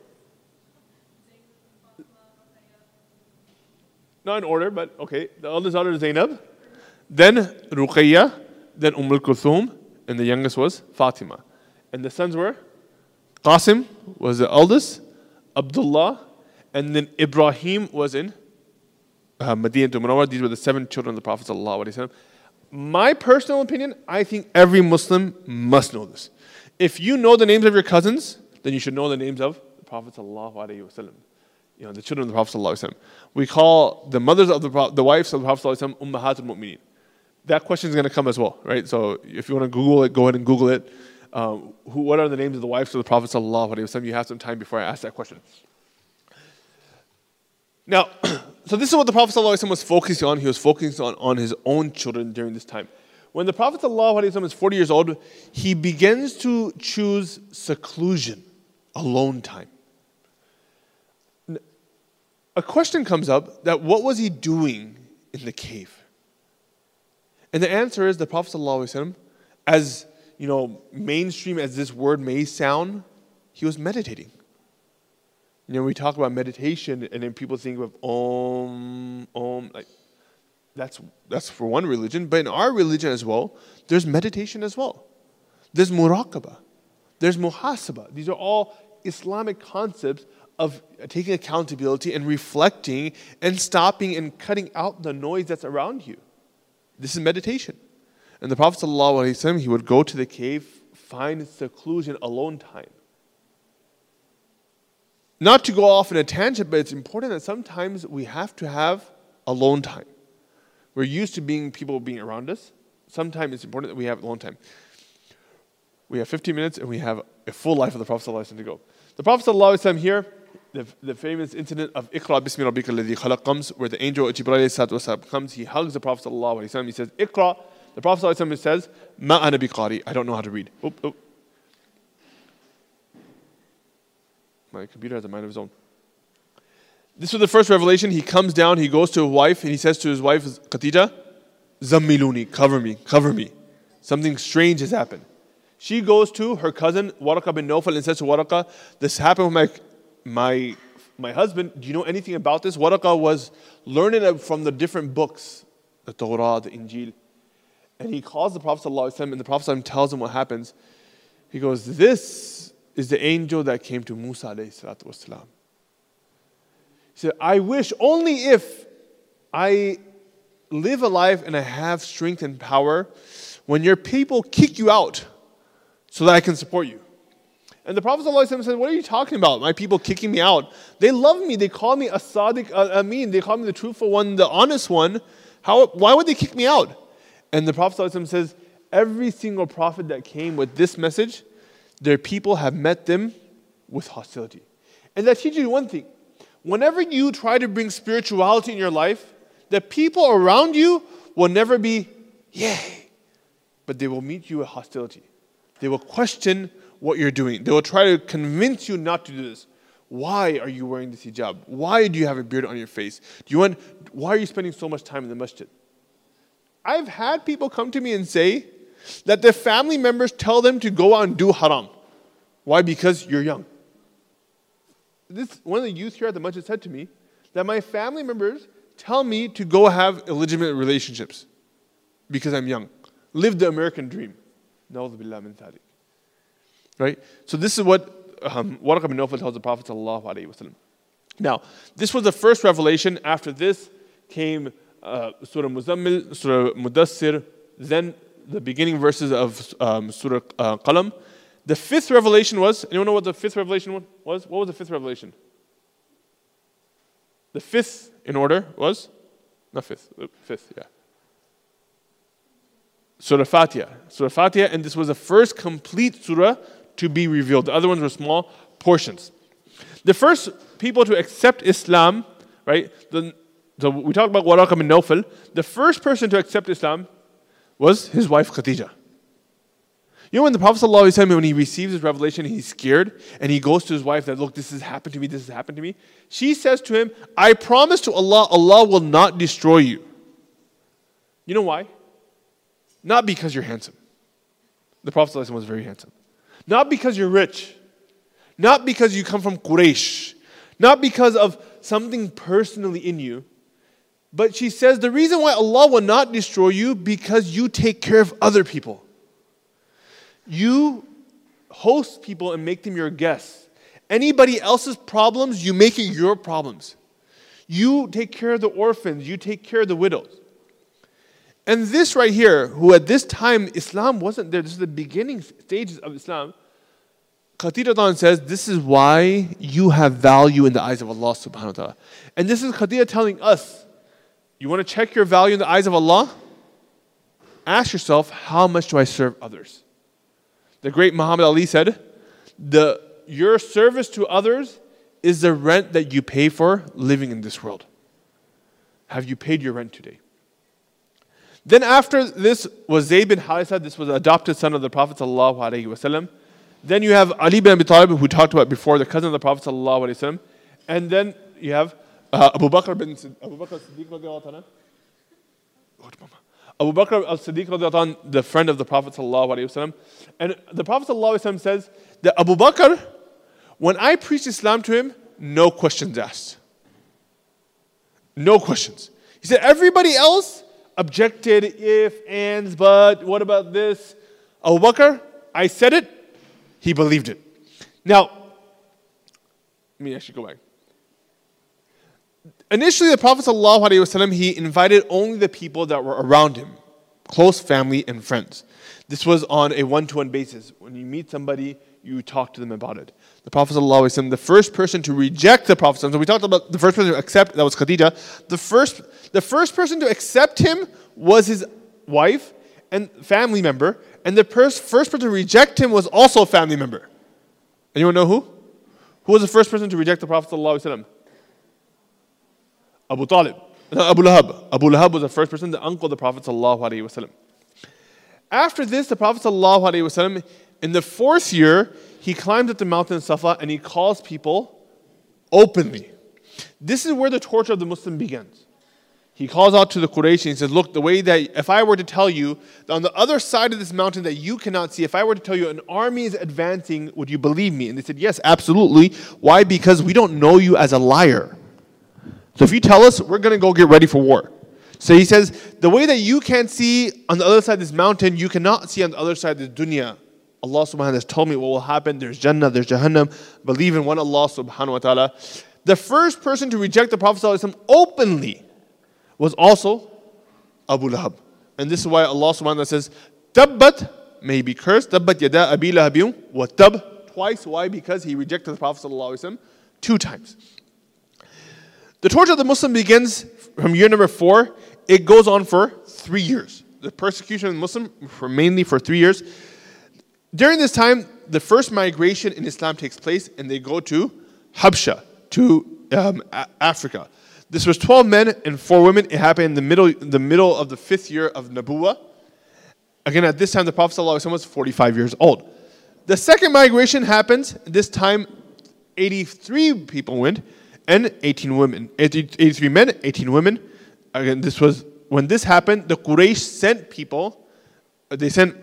Not in order, but okay. The eldest daughter is Zainab. Then Ruqayya. Then Kulthum. And the youngest was Fatima. And the sons were? Qasim was the eldest. Abdullah. And then Ibrahim was in Madinah to Munawwar. These were the 7 children of the Prophet ﷺ. My personal opinion, I think every Muslim must know this. If you know the names of your cousins, then you should know the names of the Prophet ﷺ. You know, the children of the Prophet ﷺ. We call the mothers of the wives of the Prophet ﷺ Ummahatul Mu'mineen. That question is going to come as well, right? So if you want to Google it, go ahead and Google it. What are the names of the wives of the Prophet ﷺ? You have some time before I ask that question. Now, so this is what the Prophet ﷺ was focusing on. He was focusing on his own children during this time. When the Prophet ﷺ is 40 years old, he begins to choose seclusion, alone time. A question comes up that what was he doing in the cave? And the answer is the Prophet ﷺ, as mainstream as this word may sound, he was meditating. We talk about meditation, and then people think of Om, like that's for one religion. But in our religion as well, there's meditation as well. There's muraqabah. There's muhasabah. These are all Islamic concepts of taking accountability and reflecting and stopping and cutting out the noise that's around you. This is meditation. And the Prophet ﷺ, he would go to the cave, find seclusion, alone time. Not to go off in a tangent, but it's important that sometimes we have to have alone time. We're used to people being around us. Sometimes it's important that we have alone time. We have 15 minutes and we have a full life of the Prophet ﷺ to go. The Prophet ﷺ here, the famous incident of Iqra bismi rabbika alladhi khalaq comes, where the angel Jibreel comes, he hugs the Prophet ﷺ, he says, Iqra. The Prophet ﷺ says, Ma ana biqari, I don't know how to read. My computer has a mind of its own. This was the first revelation. He comes down, he goes to his wife, and he says to his wife, Khadija, Zammiluni, cover me. Something strange has happened. She goes to her cousin, Waraqa bin Nawfal, and says to Waraqa, this happened with my husband. Do you know anything about this? Waraqa was learning from the different books, the Torah, the Injil. And he calls the Prophet ﷺ, and the Prophet ﷺ tells him what happens. He goes, this is the angel that came to Musa alayhi salatu wasalam. He said, I wish only if I live a life and I have strength and power when your people kick you out so that I can support you. And the Prophet ﷺ said, what are you talking about? My people kicking me out. They love me. They call me as-sadiq al-amin. They call me the truthful one, the honest one. Why would they kick me out? And the Prophet ﷺ says, every single prophet that came with this message, their people have met them with hostility. And that teaches you one thing. Whenever you try to bring spirituality in your life, the people around you will never be, yay, but they will meet you with hostility. They will question what you're doing. They will try to convince you not to do this. Why are you wearing this hijab? Why do you have a beard on your face? Why are you spending so much time in the masjid? I've had people come to me and say that their family members tell them to go out and do haram. Why? Because you're young. One of the youth here at the masjid said to me that my family members tell me to go have illegitimate relationships because I'm young. Live the American dream. Na'udhu billah min thalik. Right? So this is what Waraqa bin Nawfal tells the Prophet ﷺ. Now, this was the first revelation. After this came Surah Muzammil, Surah Mudassir, then the beginning verses of Surah Qalam. The fifth revelation was, anyone know what the fifth revelation was? What was the fifth revelation? The fifth in order was? Not fifth, yeah. Surah Fatiha. Surah Fatiha, and this was the first complete surah to be revealed. The other ones were small portions. The first people to accept Islam, right? So we talked about Waraqa bin Nawfal. The first person to accept Islam was his wife Khadija. You know when the Prophet ﷺ, when he receives his revelation, he's scared, and he goes to his wife that, look, this has happened to me, this has happened to me. She says to him, I promise to Allah, Allah will not destroy you. You know why? Not because you're handsome. The Prophet ﷺ was very handsome. Not because you're rich. Not because you come from Quraysh. Not because of something personally in you. But she says the reason why Allah will not destroy you because you take care of other people. You host people and make them your guests. Anybody else's problems, you make it your problems. You take care of the orphans. You take care of the widows. And this right here, who at this time, Islam wasn't there. This is the beginning stages of Islam. Khadija says, this is why you have value in the eyes of Allah subhanahu wa ta'ala. And this is Khadija telling us, you want to check your value in the eyes of Allah? Ask yourself, how much do I serve others? The great Muhammad Ali said, your service to others is the rent that you pay for living in this world. Have you paid your rent today? Then after this was Zayd bin Haritha, this was the adopted son of the Prophet ﷺ. Then you have Ali bin Abi Talib, who we talked about before, the cousin of the Prophet ﷺ. And then you have Abu Bakr al-Siddiq al-Siddiq, the friend of the Prophet ﷺ. And the Prophet ﷺ says that Abu Bakr, when I preached Islam to him, no questions asked. No questions. He said everybody else objected, if, ands, but, what about this? Abu Bakr, I said it, he believed it. Now, let me actually go back. Initially, the Prophet ﷺ, he invited only the people that were around him, close family and friends. This was on a one-to-one basis. When you meet somebody, you talk to them about it. The Prophet ﷺ, the first person to reject the Prophet ﷺ, so we talked about the first person to accept, that was Khadija. The first person to accept him was his wife and family member, and the first person to reject him was also a family member. Anyone know who? Who was the first person to reject the Prophet ﷺ? Abu Talib. Abu Lahab. Abu Lahab was the first person, the uncle of the Prophet ﷺ. After this, the Prophet ﷺ, in the 4th year, he climbs up the mountain Safa and he calls people openly. This is where the torture of the Muslim begins. He calls out to the Quraysh and he says, look, the way that if I were to tell you that on the other side of this mountain that you cannot see, if I were to tell you an army is advancing, would you believe me? And they said, yes, absolutely. Why? Because we don't know you as a liar. So if you tell us, we're going to go get ready for war. So he says, the way that you can't see on the other side of this mountain, you cannot see on the other side of this dunya. Allah subhanahu wa ta'ala has told me what will happen. There's Jannah, there's Jahannam. Believe in one Allah subhanahu wa ta'ala. The first person to reject the Prophet ﷺ openly was also Abu Lahab. And this is why Allah subhanahu wa ta'ala says, Tabbat, may he be cursed, Tabbat yada abi lahabiyum wa tab, twice. Why? Because he rejected the Prophet ﷺ 2 times. The torture of the Muslim begins from year number 4. It goes on for 3 years. The persecution of the Muslim mainly for 3 years. During this time, the first migration in Islam takes place, and they go to Habsha, to Africa. This was 12 men and 4 women. It happened in the middle of the 5th year of Nabuwah. Again, at this time, the Prophet ﷺ was 45 years old. The second migration happens. This time, 83 people went, and 18 women. 83 men, 18 women. Again, this was when this happened. The Quraysh sent people. They sent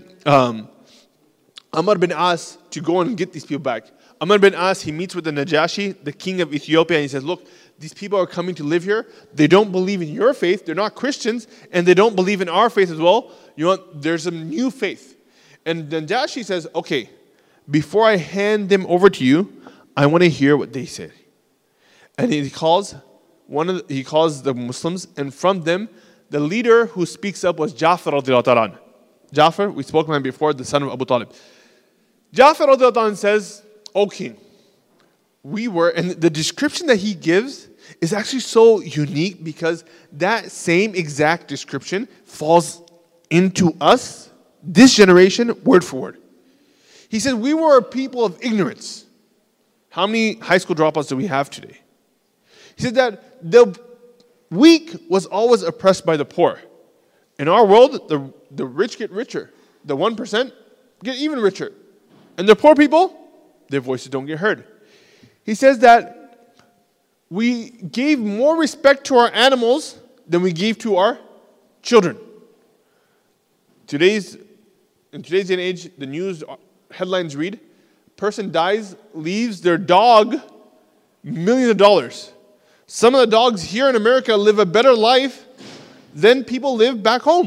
Amr bin As to go and get these people back. Amr bin As, he meets with the Najashi, the king of Ethiopia, and he says, look, these people are coming to live here. They don't believe in your faith. They're not Christians, and they don't believe in our faith as well. There's a new faith. And the Najashi says, okay, before I hand them over to you, I want to hear what they say. And he calls the Muslims, and from them, the leader who speaks up was Ja'far radiallahu anhu. Ja'far, we spoke about him before, the son of Abu Talib. Ja'far radiallahu anhu says, O king, and the description that he gives is actually so unique because that same exact description falls into us, this generation, word for word. He said, we were a people of ignorance. How many high school dropouts do we have today? He said that the weak was always oppressed by the poor. In our world, the rich get richer. The 1% get even richer. And the poor people, their voices don't get heard. He says that we gave more respect to our animals than we gave to our children. In today's day and age, the news headlines read, person dies, leaves their dog millions of dollars. Some of the dogs here in America live a better life than people live back home.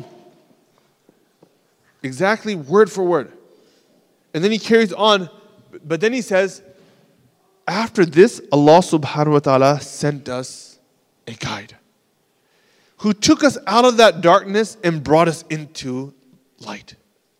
Exactly word for word. And then he carries on, but then he says, after this, Allah subhanahu wa ta'ala sent us a guide who took us out of that darkness and brought us into light.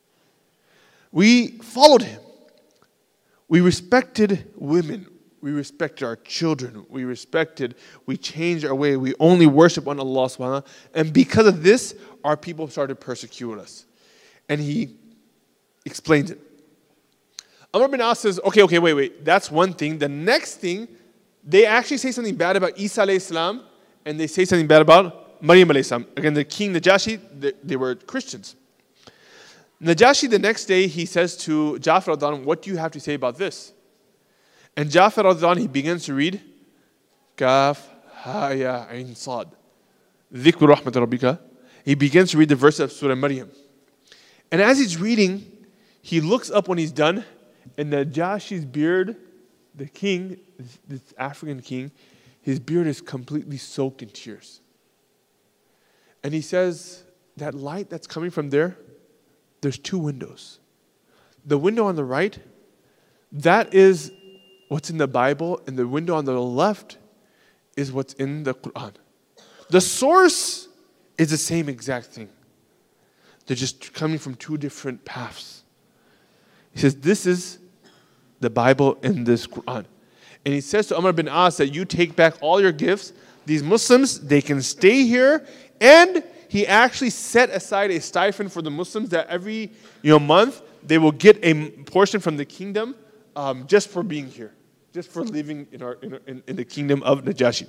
We followed him. We respected women. We respected our children. We changed our way. We only worship on Allah subhanahu wa ta'ala. And because of this, our people started persecuting us. And he explains it. Amr bin As says, okay, wait. That's one thing. The next thing, they actually say something bad about Isa alayhi salam, and they say something bad about Maryam alayhi salam. Again, the king Najashi, they were Christians. Najashi, the next day, he says to Ja'far radhiyallahu anhu, what do you have to say about this? And Ja'far radhiyallahu anhu, he begins to read, Kaf, Ha, Ya, Ain, Sad. Dhikru rahmat rabbika. He begins to read the verse of Surah Maryam. And as he's reading, he looks up when he's done, and Najashi's beard, the king, this African king, his beard is completely soaked in tears. And he says, that light that's coming from there, there's two windows. The window on the right, that is what's in the Bible, and the window on the left is what's in the Quran. The source is the same exact thing. They're just coming from two different paths. He says, this is the Bible and this Quran. And he says to Amr bin As that you take back all your gifts. These Muslims, they can stay here. And he actually set aside a stipend for the Muslims that every month they will get a portion from the kingdom just for being here, just for living in the kingdom of Najashi.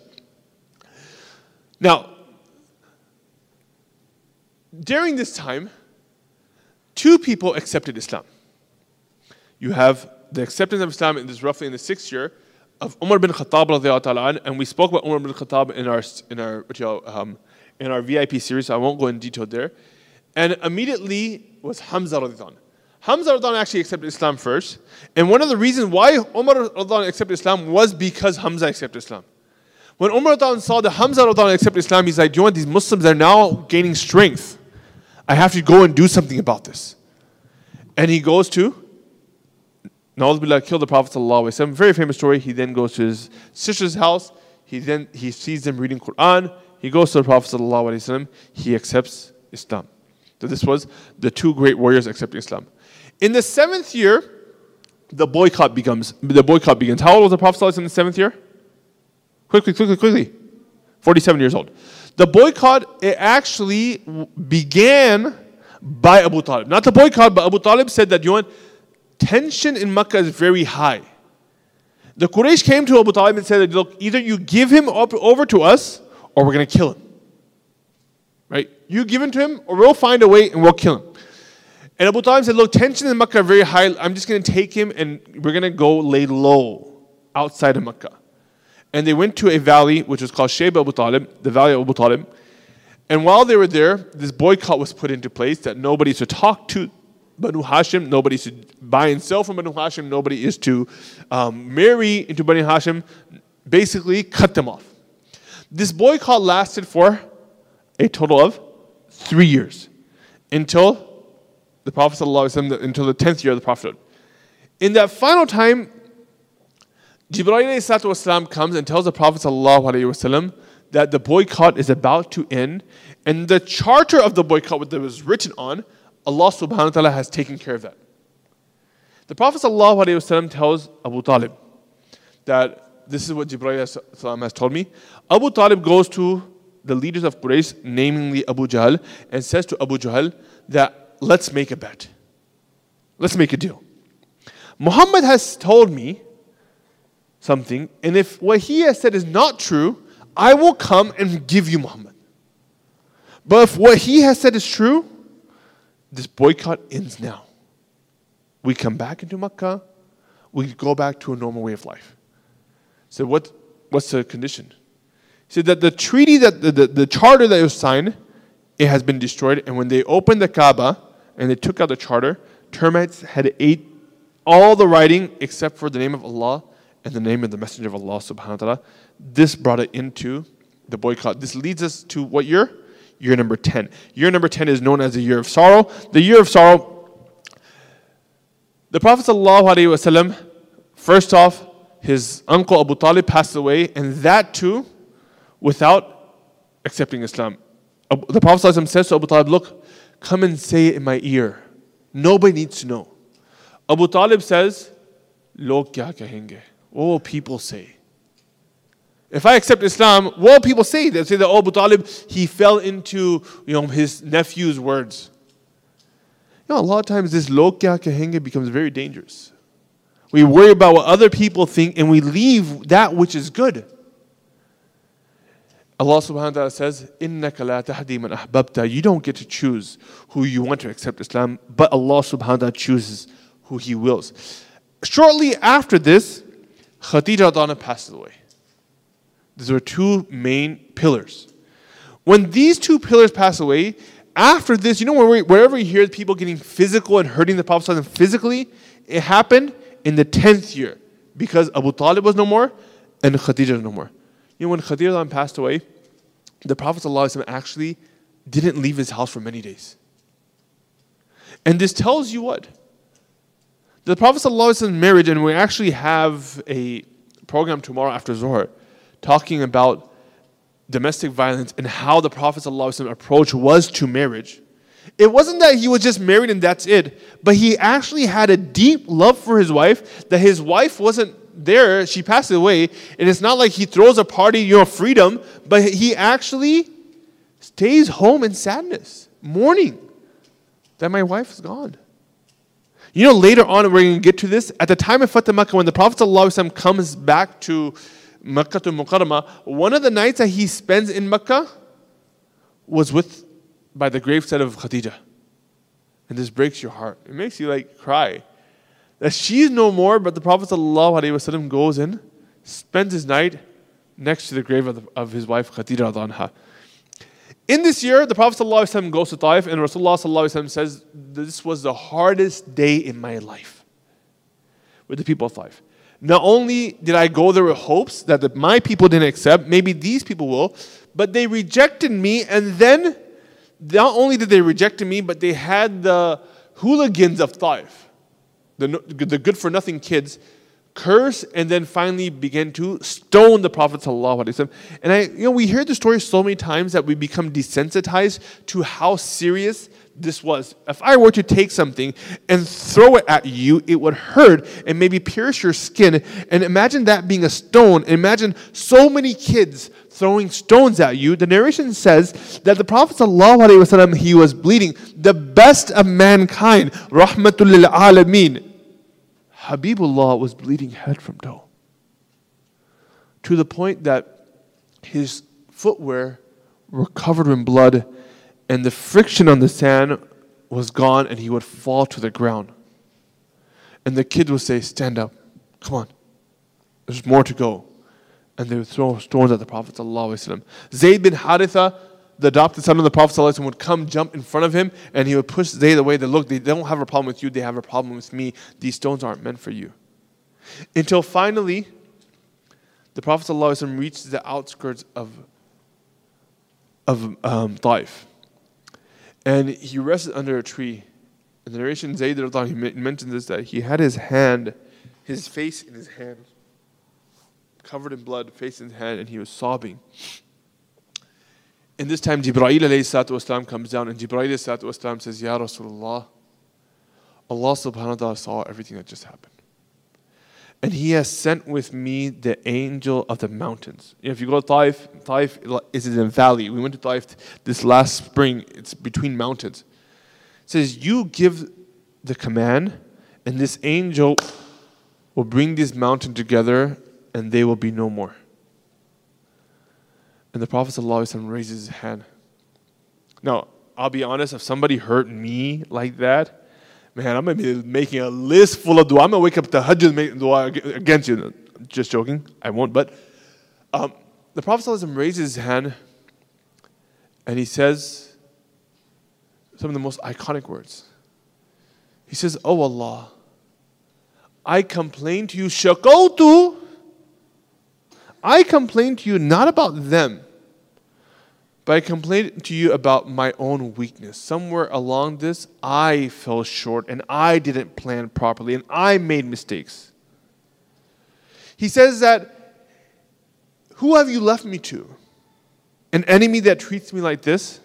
Now, during this time, two people accepted Islam. You have the acceptance of Islam in this roughly in the 6th year of Umar bin Khattab radhiyallahu ta'ala, and we spoke about Umar bin Khattab in our VIP series, so I won't go in detail there. And immediately was Hamza radhiyallahu anhu. Hamza radhiyallahu anhu actually accepted Islam first, and one of the reasons why Umar radhiyallahu anhu accepted Islam was because Hamza accepted Islam. When Umar radhiyallahu anhu saw that Hamza radhiyallahu anhu accepted Islam, he's like, do you want these Muslims are now gaining strength? I have to go and do something about this. And he goes to Na'udhu billah, killed the Prophet ﷺ. Very famous story. He then goes to his sister's house. He sees them reading Quran. He goes to the Prophet ﷺ. He accepts Islam. So this was the two great warriors accepting Islam. In the 7th year, the boycott begins. How old was the Prophet ﷺ in the 7th year? Quickly. 47 years old. The boycott, it actually began by Abu Talib. Not the boycott, but Abu Talib said that, tension in Makkah is very high. The Quraysh came to Abu Talib and said, look, either you give him over to us, or we're going to kill him. Right? You give him to him, or we'll find a way and we'll kill him. And Abu Talib said, look, tension in Makkah are very high. I'm just going to take him and we're going to go lay low outside of Makkah. And they went to a valley which was called Shayba Abu Talib, the valley of Abu Talib. And while they were there, this boycott was put into place that nobody is to talk to Banu Hashim, nobody is to buy and sell from Banu Hashim, nobody is to marry into Banu Hashim, basically cut them off. This boycott lasted for a total of 3 years until the Prophet ﷺ, until the 10th year of the Prophet. In that final time, Jibreel ﷺ comes and tells the Prophet ﷺ that the boycott is about to end, and the charter of the boycott that was written on, Allah subhanahu wa ta'ala has taken care of that. The Prophet ﷺ tells Abu Talib that this is what Jibreel has told me. Abu Talib goes to the leaders of Quraysh, namely Abu Jahl, and says to Abu Jahl that let's make a bet. Let's make a deal. Muhammad has told me something, and if what he has said is not true, I will come and give you Muhammad. But if what he has said is true, this boycott ends now. We come back into Makkah, we go back to a normal way of life. So what's the condition? He said that the treaty, that the charter that was signed, it has been destroyed, and when they open the Kaaba and they took out the charter, termites had ate all the writing except for the name of Allah and the name of the Messenger of Allah subhanahu wa ta'ala. This brought it into the boycott. This leads us to what year? Year number 10. Year number 10 is known as the year of sorrow. The year of sorrow, the Prophet ﷺ, first off, his uncle Abu Talib passed away, and that too without accepting Islam. The Prophet ﷺ says to Abu Talib, look, come and say it in my ear. Nobody needs to know. Abu Talib says, Log kya kahenge? What will people say? If I accept Islam, what will people say? They'll say that Abu Talib, he fell into his nephew's words. A lot of times this log kya kahenge becomes very dangerous. We worry about what other people think and we leave that which is good. Allah subhanahu wa ta'ala says, إِنَّكَ لَا تَهْدِي مَنْ أَحْبَبْتَ. You don't get to choose who you want to accept Islam, but Allah subhanahu wa ta'ala chooses who He wills. Shortly after this, Khadija radhiyallahu anha passed away. These were two main pillars. When these two pillars pass away, after this, wherever you hear people getting physical and hurting the Prophet ﷺ physically, it happened in the 10th year because Abu Talib was no more and Khadija was no more. When Khadija passed away, the Prophet ﷺ actually didn't leave his house for many days. And this tells you what? The Prophet ﷺ marriage, and we actually have a program tomorrow after Zohar talking about domestic violence and how the Prophet ﷺ approach was to marriage. It wasn't that he was just married and that's it, but he actually had a deep love for his wife, that his wife wasn't there, she passed away, and it's not like he throws a party, freedom, but he actually stays home in sadness, mourning that my wife is gone. Later on, we're going to get to this. At the time of Fatah Makkah, when the Prophet ﷺ comes back to Makkah to Mukarramah, one of the nights that he spends in Makkah was by the graveside of Khadija. And this breaks your heart. It makes you cry. That she's no more, but the Prophet ﷺ goes in, spends his night next to the grave of his wife Khadija radhiyallahu anha. In this year, the Prophet ﷺ goes to Taif, and Rasulullah ﷺ says, this was the hardest day in my life with the people of Taif. Not only did I go there with hopes that my people didn't accept, maybe these people will, but they rejected me, and then not only did they reject me, but they had the hooligans of Taif, the good-for-nothing kids, curse and then finally began to stone the Prophet ﷺ. And we hear the story so many times that we become desensitized to how serious this was. If I were to take something and throw it at you, it would hurt and maybe pierce your skin. And imagine that being a stone. Imagine so many kids throwing stones at you. The narration says that the Prophet ﷺ, he was bleeding. The best of mankind, Rahmatul lil Alameen, Habibullah was bleeding head from toe, to the point that his footwear were covered in blood and the friction on the sand was gone and he would fall to the ground. And the kid would say, stand up, come on, there's more to go. And they would throw stones at the Prophet ﷺ. Zayd bin Haritha, the adopted son of the Prophet ﷺ, would come jump in front of him and he would push Zayd away. Look, they don't have a problem with you, they have a problem with me. These stones aren't meant for you. Until finally, the Prophet ﷺ reached the outskirts of Taif. And he rested under a tree. In the narration, Zayd he mentions this, that he had his face in his hand, covered in blood, face in his hand, and he was sobbing. And this time, Jibreel ﷺ comes down, and Jibreel ﷺ says, Ya Rasulullah, Allah subhanahu wa ta'ala saw everything that just happened. And He has sent with me the angel of the mountains. If you go to Taif, Taif is in a valley. We went to Taif this last spring. It's between mountains. It says, you give the command, and this angel will bring these mountains together, and they will be no more. And the Prophet ﷺ raises his hand. Now, I'll be honest, if somebody hurt me like that, man, I'm going to be making a list full of dua. I'm going to wake up to Hajj and make dua against you. Just joking, I won't. But the Prophet ﷺ raises his hand and he says some of the most iconic words. He says, "Oh Allah, I complain to you, shaqawtu. I complain to you not about them, but I complain to you about my own weakness. Somewhere along this, I fell short and I didn't plan properly and I made mistakes." He says that, "Who have you left me to? An enemy that treats me like this?"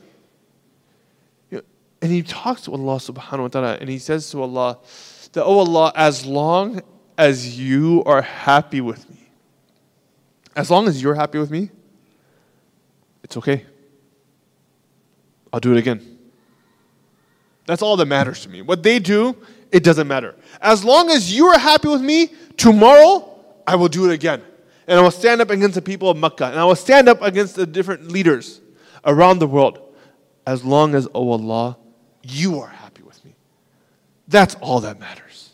And he talks to Allah subhanahu wa ta'ala and he says to Allah that, "Oh Allah, as long as you are happy with me, as long as you're happy with me, it's okay. I'll do it again." That's all that matters to me. What they do, it doesn't matter. As long as you are happy with me, tomorrow I will do it again. And I will stand up against the people of Makkah. And I will stand up against the different leaders around the world. As long as, oh Allah, you are happy with me. That's all that matters.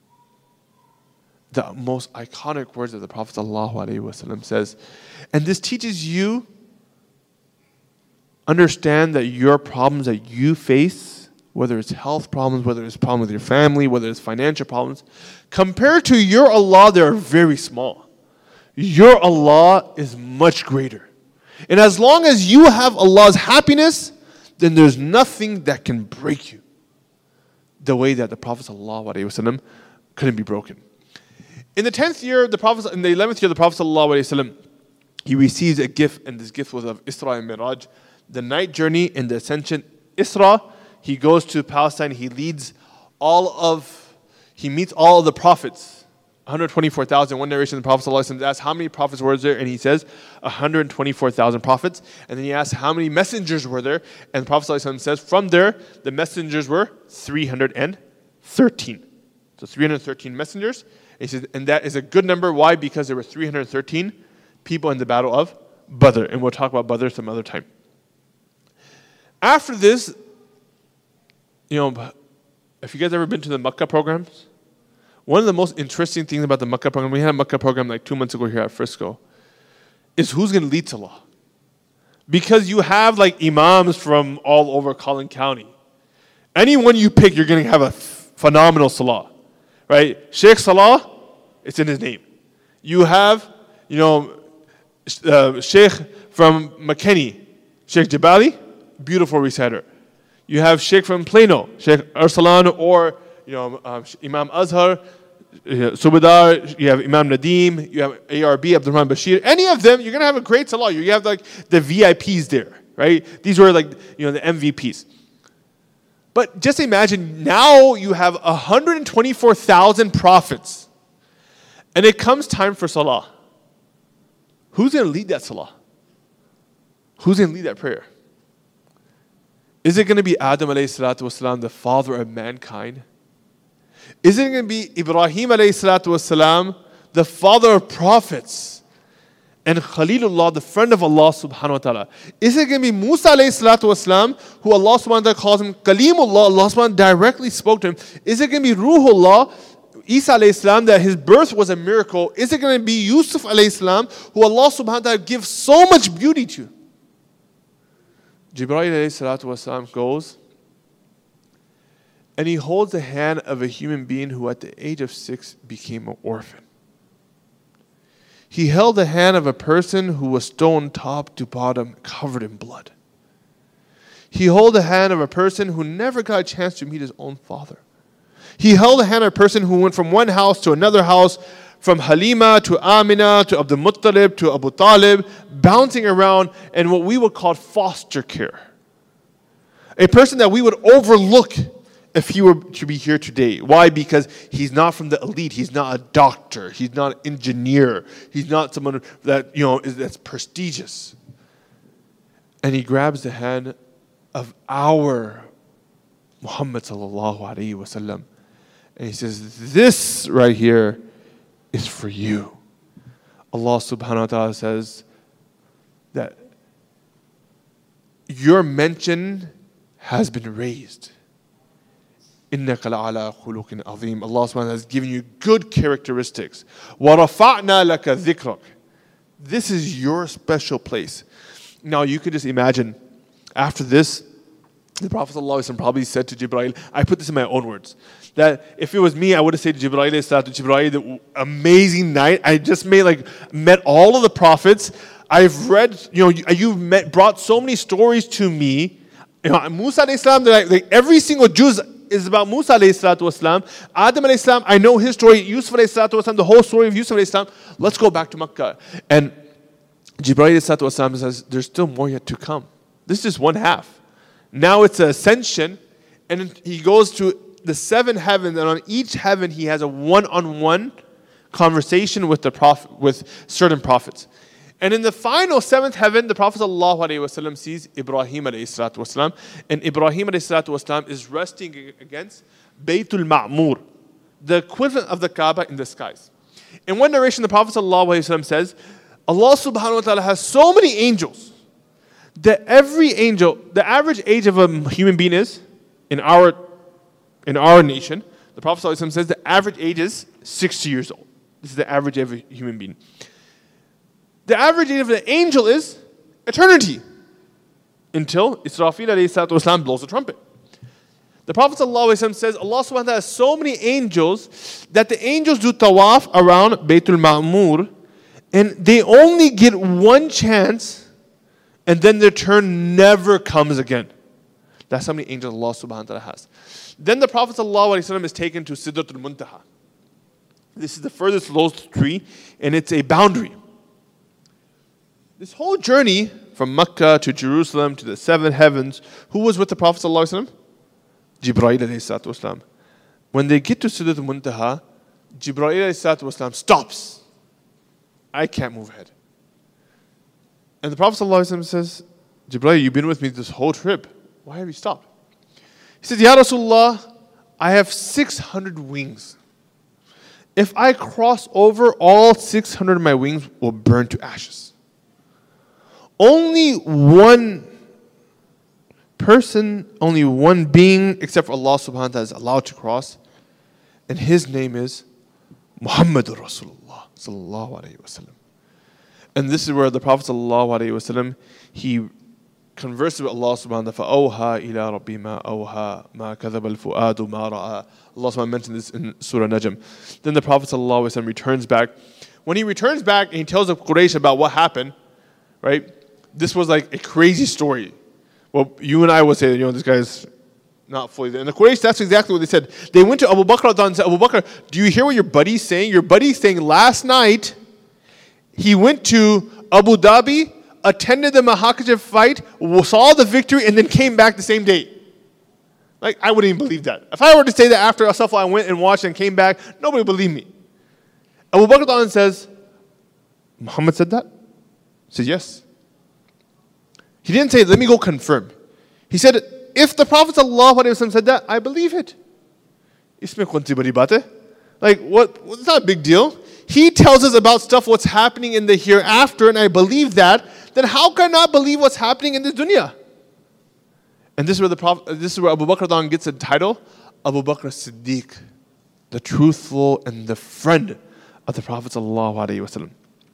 The most iconic words of the Prophet ﷺ says, and this teaches you, understand that your problems that you face, whether it's health problems, whether it's problems with your family, whether it's financial problems, compared to your Allah, they are very small. Your Allah is much greater. And as long as you have Allah's happiness, then there's nothing that can break you the way that the Prophet ﷺ couldn't be broken. In the 10th year, in the 11th year of the Prophet ﷺ, he receives a gift, and this gift was of Isra and Miraj, the night journey in the ascension. Isra, he goes to Palestine, he meets all of the prophets, 124,000. One narration, the Prophet ﷺ asks, how many prophets were there? And he says, 124,000 prophets. And then he asks, how many messengers were there? And the Prophet ﷺ says, from there, the messengers were 313. So 313 messengers. And he says, and that is a good number. Why? Because there were 313 people in the battle of Badr. And we'll talk about Badr some other time. After this, if you guys ever been to the Makkah programs, one of the most interesting things about the Makkah program, we had a Makkah program like 2 months ago here at Frisco, is who's going to lead Salah. Because you have like imams from all over Collin County. Anyone you pick, you're going to have a phenomenal Salah. Right? Sheikh Salah, it's in his name. You have, Sheikh from McKinney, Sheikh Jabali, beautiful reciter. You have Sheikh from Plano, Sheikh Arsalan, or Imam Azhar, Subadar, you have Imam Nadim, you have ARB, Abdurrahman Bashir. Any of them, you're going to have a great salah. You have like the VIPs there, right? These were like, the MVPs. But just imagine now you have 124,000 prophets. And it comes time for salah. Who's going to lead that salah? Who's going to lead that prayer? Is it going to be Adam alayhi salatu wasalam, the father of mankind? Is it going to be Ibrahim alayhi salatu wasalam, the father of prophets, and Khalilullah, the friend of Allah subhanahu wa ta'ala? Is it going to be Musa alayhi salatu wasalam, who Allah subhanahu wa ta'ala calls him Kalimullah, Allah subhanahu wa ta'ala directly spoke to him? Is it going to be Ruhullah, Isa alayhi salam, that his birth was a miracle? Is it going to be Yusuf alayhi salam, who Allah subhanahu wa ta'ala gives so much beauty to? Jibreel alayhi salatu wasalam goes and he holds the hand of a human being who at the age of 6 became an orphan. He held the hand of a person who was stone top to bottom, covered in blood. He held the hand of a person who never got a chance to meet his own father. He held the hand of a person who went from one house to another house, from Halima to Amina to Abdul Muttalib to Abu Talib, bouncing around in what we would call foster care. A person that we would overlook if he were to be here today. Why? Because he's not from the elite. He's not a doctor. He's not an engineer. He's not someone that that's prestigious. And he grabs the hand of our Muhammad sallallahu alaihi wasallam, and he says, "This right here is for you." Allah subhanahu wa ta'ala says that your mention has been raised. إِنَّكَ لَعَلَىٰ خُلُقٍ عَظِيمٍ. Allah subhanahu wa ta'ala has given you good characteristics. وَرَفَعْنَا لَكَ ذِكْرَكَ. This is your special place. Now you could just imagine, after this, the Prophet ﷺ probably said to Jibreel, I put this in my own words, that if it was me, I would have said to Jibreel, Jibreel, the amazing night. I just met all of the prophets. I've read, you've brought so many stories to me. Musa alayhi salam, like every single juz is about Musa alayhi salatu wasalam. Adam alayhi salam, I know his story. Yusuf alayhi salatu wasalam, the whole story of Yusuf alayhi salam. Let's go back to Makkah. And Jibreel alayhi salatu wasalam says, there's still more yet to come. This is one half. Now it's an ascension, and he goes to the 7 heavens, and on each heaven he has a one-on-one conversation with the prophet, with certain prophets. And in the final 7th heaven, the Prophet ﷺ sees Ibrahim ﷺ, and Ibrahim ﷺ is resting against Baytul Ma'mur, the equivalent of the Kaaba in the skies. In one narration, the Prophet ﷺ says, Allah subhanahu wa ta'ala has so many angels that every angel, the average age of a human being is, in our nation, the Prophet ﷺ says the average age is 60 years old. This is the average age of a human being. The average age of an angel is eternity, until Israfil alayhi salatu wasalam blows the trumpet. The Prophet ﷺ says Allah subhanahu wa ta'ala has so many angels that the angels do tawaf around Baytul Ma'mur, and they only get one chance, and then their turn never comes again. That's how many angels Allah subhanahu wa ta'ala has. Then the Prophet ﷺ is taken to Sidratul Muntaha. This is the furthest lowest tree, and it's a boundary. This whole journey from Mecca to Jerusalem to the 7 heavens, who was with the Prophet ﷺ? Jibreel alayhi salatu wasalam. When they get to Sidratul Muntaha, Jibreel alayhi salatu wasalam stops. I can't move ahead. And the Prophet ﷺ says, Jibreel, you've been with me this whole trip. Why have you stopped? He says, Ya Rasulullah, I have 600 wings. If I cross over, all 600 of my wings will burn to ashes. Only one person, only one being, except for Allah subhanahu wa ta'ala, is allowed to cross. And his name is Muhammadur Rasulullah sallallahu alayhi wa sallam. And this is where the Prophet sallallahu alayhi wa sallam, he conversed with Allah subhanahu wa ta'ala. فَأَوْهَا إِلَىٰ رَبِّي مَا أَوْهَا مَا كَذَبَ الْفُؤَادُ مَا رَأَى. Allah subhanahu mentioned this in Surah Najm. Then the Prophet sallallahu alayhi wa sallam returns back. When he returns back and he tells the Quraysh about what happened, right? This was like a crazy story. Well, you and I would say, this guy's not fully there. And the Quraysh, that's exactly what they said. They went to Abu Bakr and said, Abu Bakr, do you hear what your buddy's saying? Your buddy's saying last night he went to Abu Dhabi, attended the Mahakajah fight, saw the victory, and then came back the same day. Like, I wouldn't even believe that. If I were to say that after Asafah I went and watched and came back, nobody would believe me. Abu Bakr says, Muhammad said that? He said, yes. He didn't say, let me go confirm. He said, if the Prophet ﷺ said that, I believe it. Isme kaun si badi baat hai? Like, what? It's not a big deal. He tells us about stuff, what's happening in the hereafter, and I believe that. Then how can I not believe what's happening in this dunya? And this is where Abu Bakr gets the title, Abu Bakr Siddiq, the truthful and the friend of the Prophet ﷺ.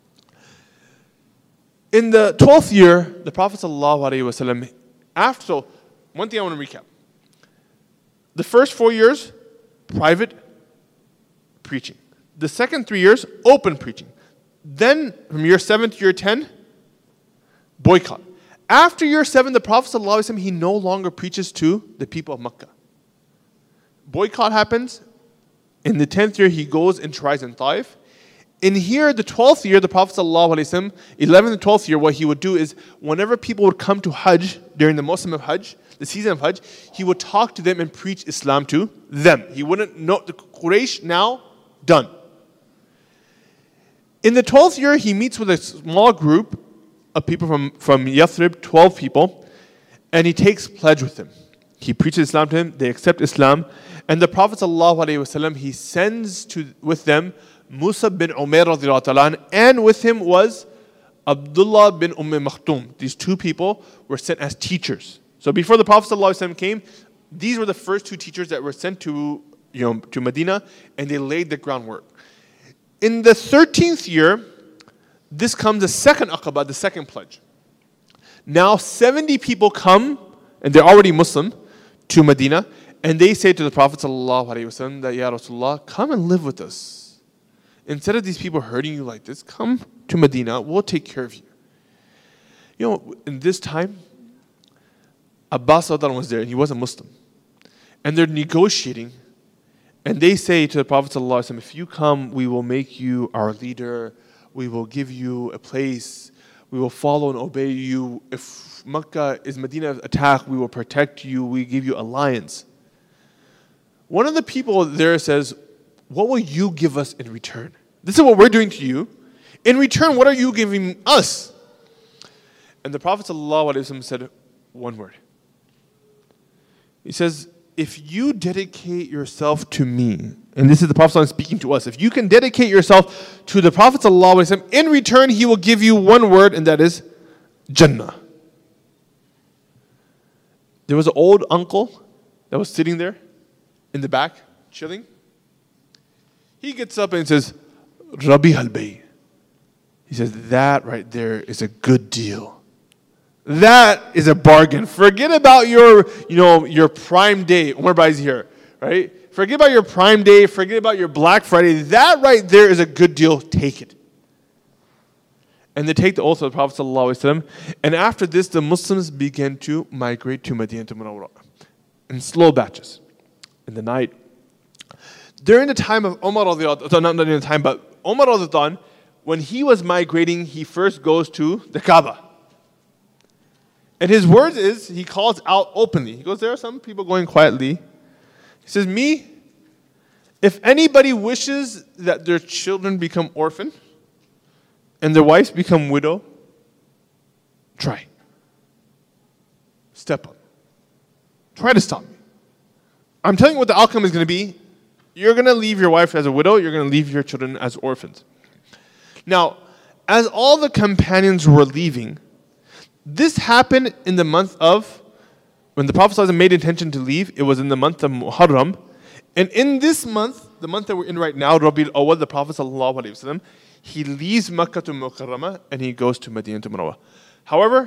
In the 12th year, the Prophet ﷺ, so one thing I want to recap. The first 4 years, private preaching. The second 3 years, open preaching. Then, from year 7 to year 10, boycott. After year 7, the Prophet ﷺ, he no longer preaches to the people of Mecca. Boycott happens. In the 10th year, he goes and tries in Taif. In here, the 12th year, the Prophet ﷺ, 11th and 12th year, what he would do is, whenever people would come to Hajj, during the Muslim of Hajj, the season of Hajj, he would talk to them and preach Islam to them. He wouldn't know, the Quraysh now, done. In the 12th year, he meets with a small group of people from Yathrib, 12 people, and he takes pledge with them. He preaches Islam to them, they accept Islam, and the Prophet ﷺ, he sends with them Musa bin Umair radiallahu ta'ala, and with him was Abdullah bin Maktoum. These 2 people were sent as teachers. So before the Prophet ﷺ came, these were the first 2 teachers that were sent to Medina, and they laid the groundwork. In the 13th year, this comes the second Aqaba, the second pledge. Now 70 people come and they're already Muslim, to Medina, and they say to the Prophet ﷺ that, Ya Rasulullah, come and live with us. Instead of these people hurting you like this, come to Medina, we'll take care of you. You know, in this time, Abbas was there, and he wasn't Muslim. And they're negotiating, and they say to the Prophet ﷺ, if you come, we will make you our leader, we will give you a place, we will follow and obey you. If Makkah is Medina's attack, we will protect you, we give you alliance. One of the people there says, what will you give us in return? This is what we're doing to you. In return, what are you giving us? And the Prophet ﷺ said one word. He says, if you dedicate yourself to me, and this is the Prophet ﷺ speaking to us, if you can dedicate yourself to the Prophet ﷺ, in return he will give you one word, and that is Jannah. There was an old uncle that was sitting there in the back, chilling. He gets up and says, Rabi al-Bay. He says, that right there is a good deal. That is a bargain. Forget about your Prime Day. Umar Bai is here, right? Forget about your Prime Day. Forget about your Black Friday. That right there is a good deal. Take it. And they take the oath of the Prophet ﷺ. And after this, the Muslims began to migrate to Medina Munawwarah in slow batches. In the night. During the time of Umar radiallahu, not during the time, but Umar radiallahu, when he was migrating, he first goes to the Kaaba. And his words is, he calls out openly. He goes, there are some people going quietly. He says, me, if anybody wishes that their children become orphan and their wives become widow, try. Step up. Try to stop me. I'm telling you what the outcome is going to be. You're going to leave your wife as a widow. You're going to leave your children as orphans. Now, as all the companions were leaving, this happened in the month of, when the Prophet ﷺ made intention to leave, it was in the month of Muharram. And in this month, the month that we're in right now, Rabi'ul Awwal, the Prophet ﷺ, he leaves Makkah to Mukarramah and he goes to Medina to Munawwarah. However,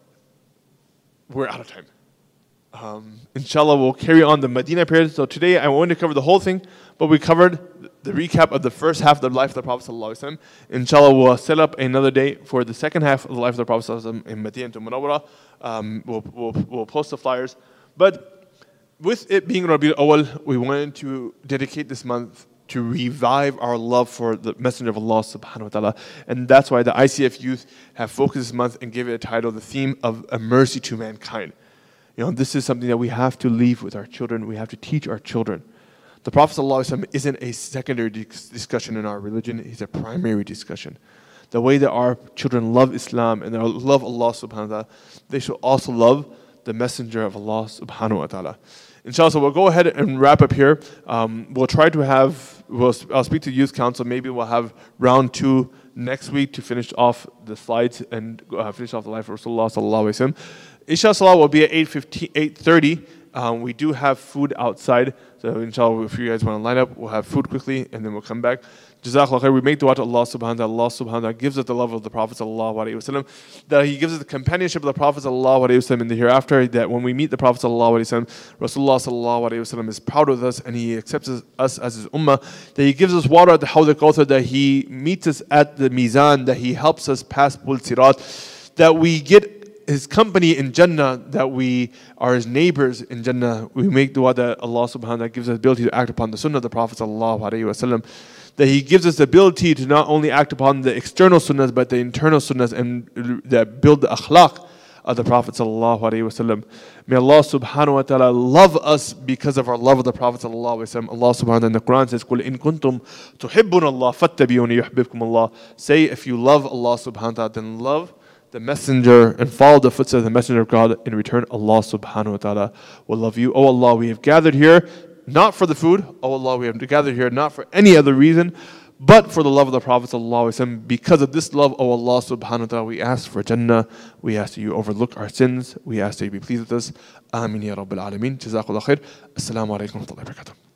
we're out of time. Inshallah, we'll carry on the Medina period. So today I wanted to cover the whole thing, but we covered the recap of the first half of the life of the Prophet ﷺ. Inshallah, we'll set up another day for the second half of the life of the Prophet ﷺ in Medina to Munawwarah. We'll post the flyers. But with it being Rabi'ul Awwal, we wanted to dedicate this month to revive our love for the Messenger of Allah subhanahu wa ta'ala. And that's why the ICF youth have focused this month and give it a title, the theme of A Mercy to Mankind. You know, this is something that we have to leave with our children. We have to teach our children. The Prophet ﷺ isn't a secondary discussion in our religion. It's a primary discussion. The way that our children love Islam and they love Allah subhanahu wa ta'ala, they should also love the Messenger of Allah subhanahu wa ta'ala. Inshallah, so we'll go ahead and wrap up here. We'll try to have, I'll speak to Youth Council. Maybe we'll have round 2 next week to finish off the slides and finish off the life of Rasulullah sallallahu alaihi wasallam. Isha Salah will be at 8:30. We do have food outside. So inshallah, if you guys want to line up, we'll have food quickly and then we'll come back. Jazakallah khair. We make dua to Allah subhanahu wa ta'ala. Allah subhanahu wa ta'ala gives us the love of the Prophet sallallahu alaihi wasallam. That He gives us the companionship of the Prophet sallallahu alaihi wasallam in the hereafter. That when we meet the Prophet sallallahu alaihi wasallam, Rasulullah sallallahu alaihi wasallam is proud of us and He accepts us as His ummah. That He gives us water at the Hawd al-Kawthar. That He meets us at the Mizan. That He helps us pass Pul Sirat. That we get His company in Jannah, that we are His neighbors in Jannah. We make dua that Allah subhanahu wa ta'ala gives us the ability to act upon the sunnah of the Prophet sallallahu alaihi wasallam. That He gives us the ability to not only act upon the external sunnahs, but the internal sunnahs and that build the akhlaq of the Prophet sallallahu alaihi wasallam. May Allah subhanahu wa ta'ala love us because of our love of the Prophet sallallahu alaihi wasallam. Allah subhanahu wa ta'ala in the Quran says, "Qul in kuntum tuhibbun Allah fattabi'uni yuhibbukum Allah." Say, if you love Allah subhanahu wa ta'ala, then love the messenger and follow the footsteps of the messenger of God. In return, Allah subhanahu wa ta'ala will love you. Oh Allah, we have gathered here not for the food. Oh Allah, we have gathered here not for any other reason, but for the love of the Prophet sallallahu alaihi wasallam. Because of this love, oh Allah subhanahu wa ta'ala, we ask for Jannah. We ask that you overlook our sins. We ask that you be pleased with us. Ameen ya Rabbil Alameen. Jazakallah khair. Assalamu alaikum wa rahmatullahi wa barakatuh.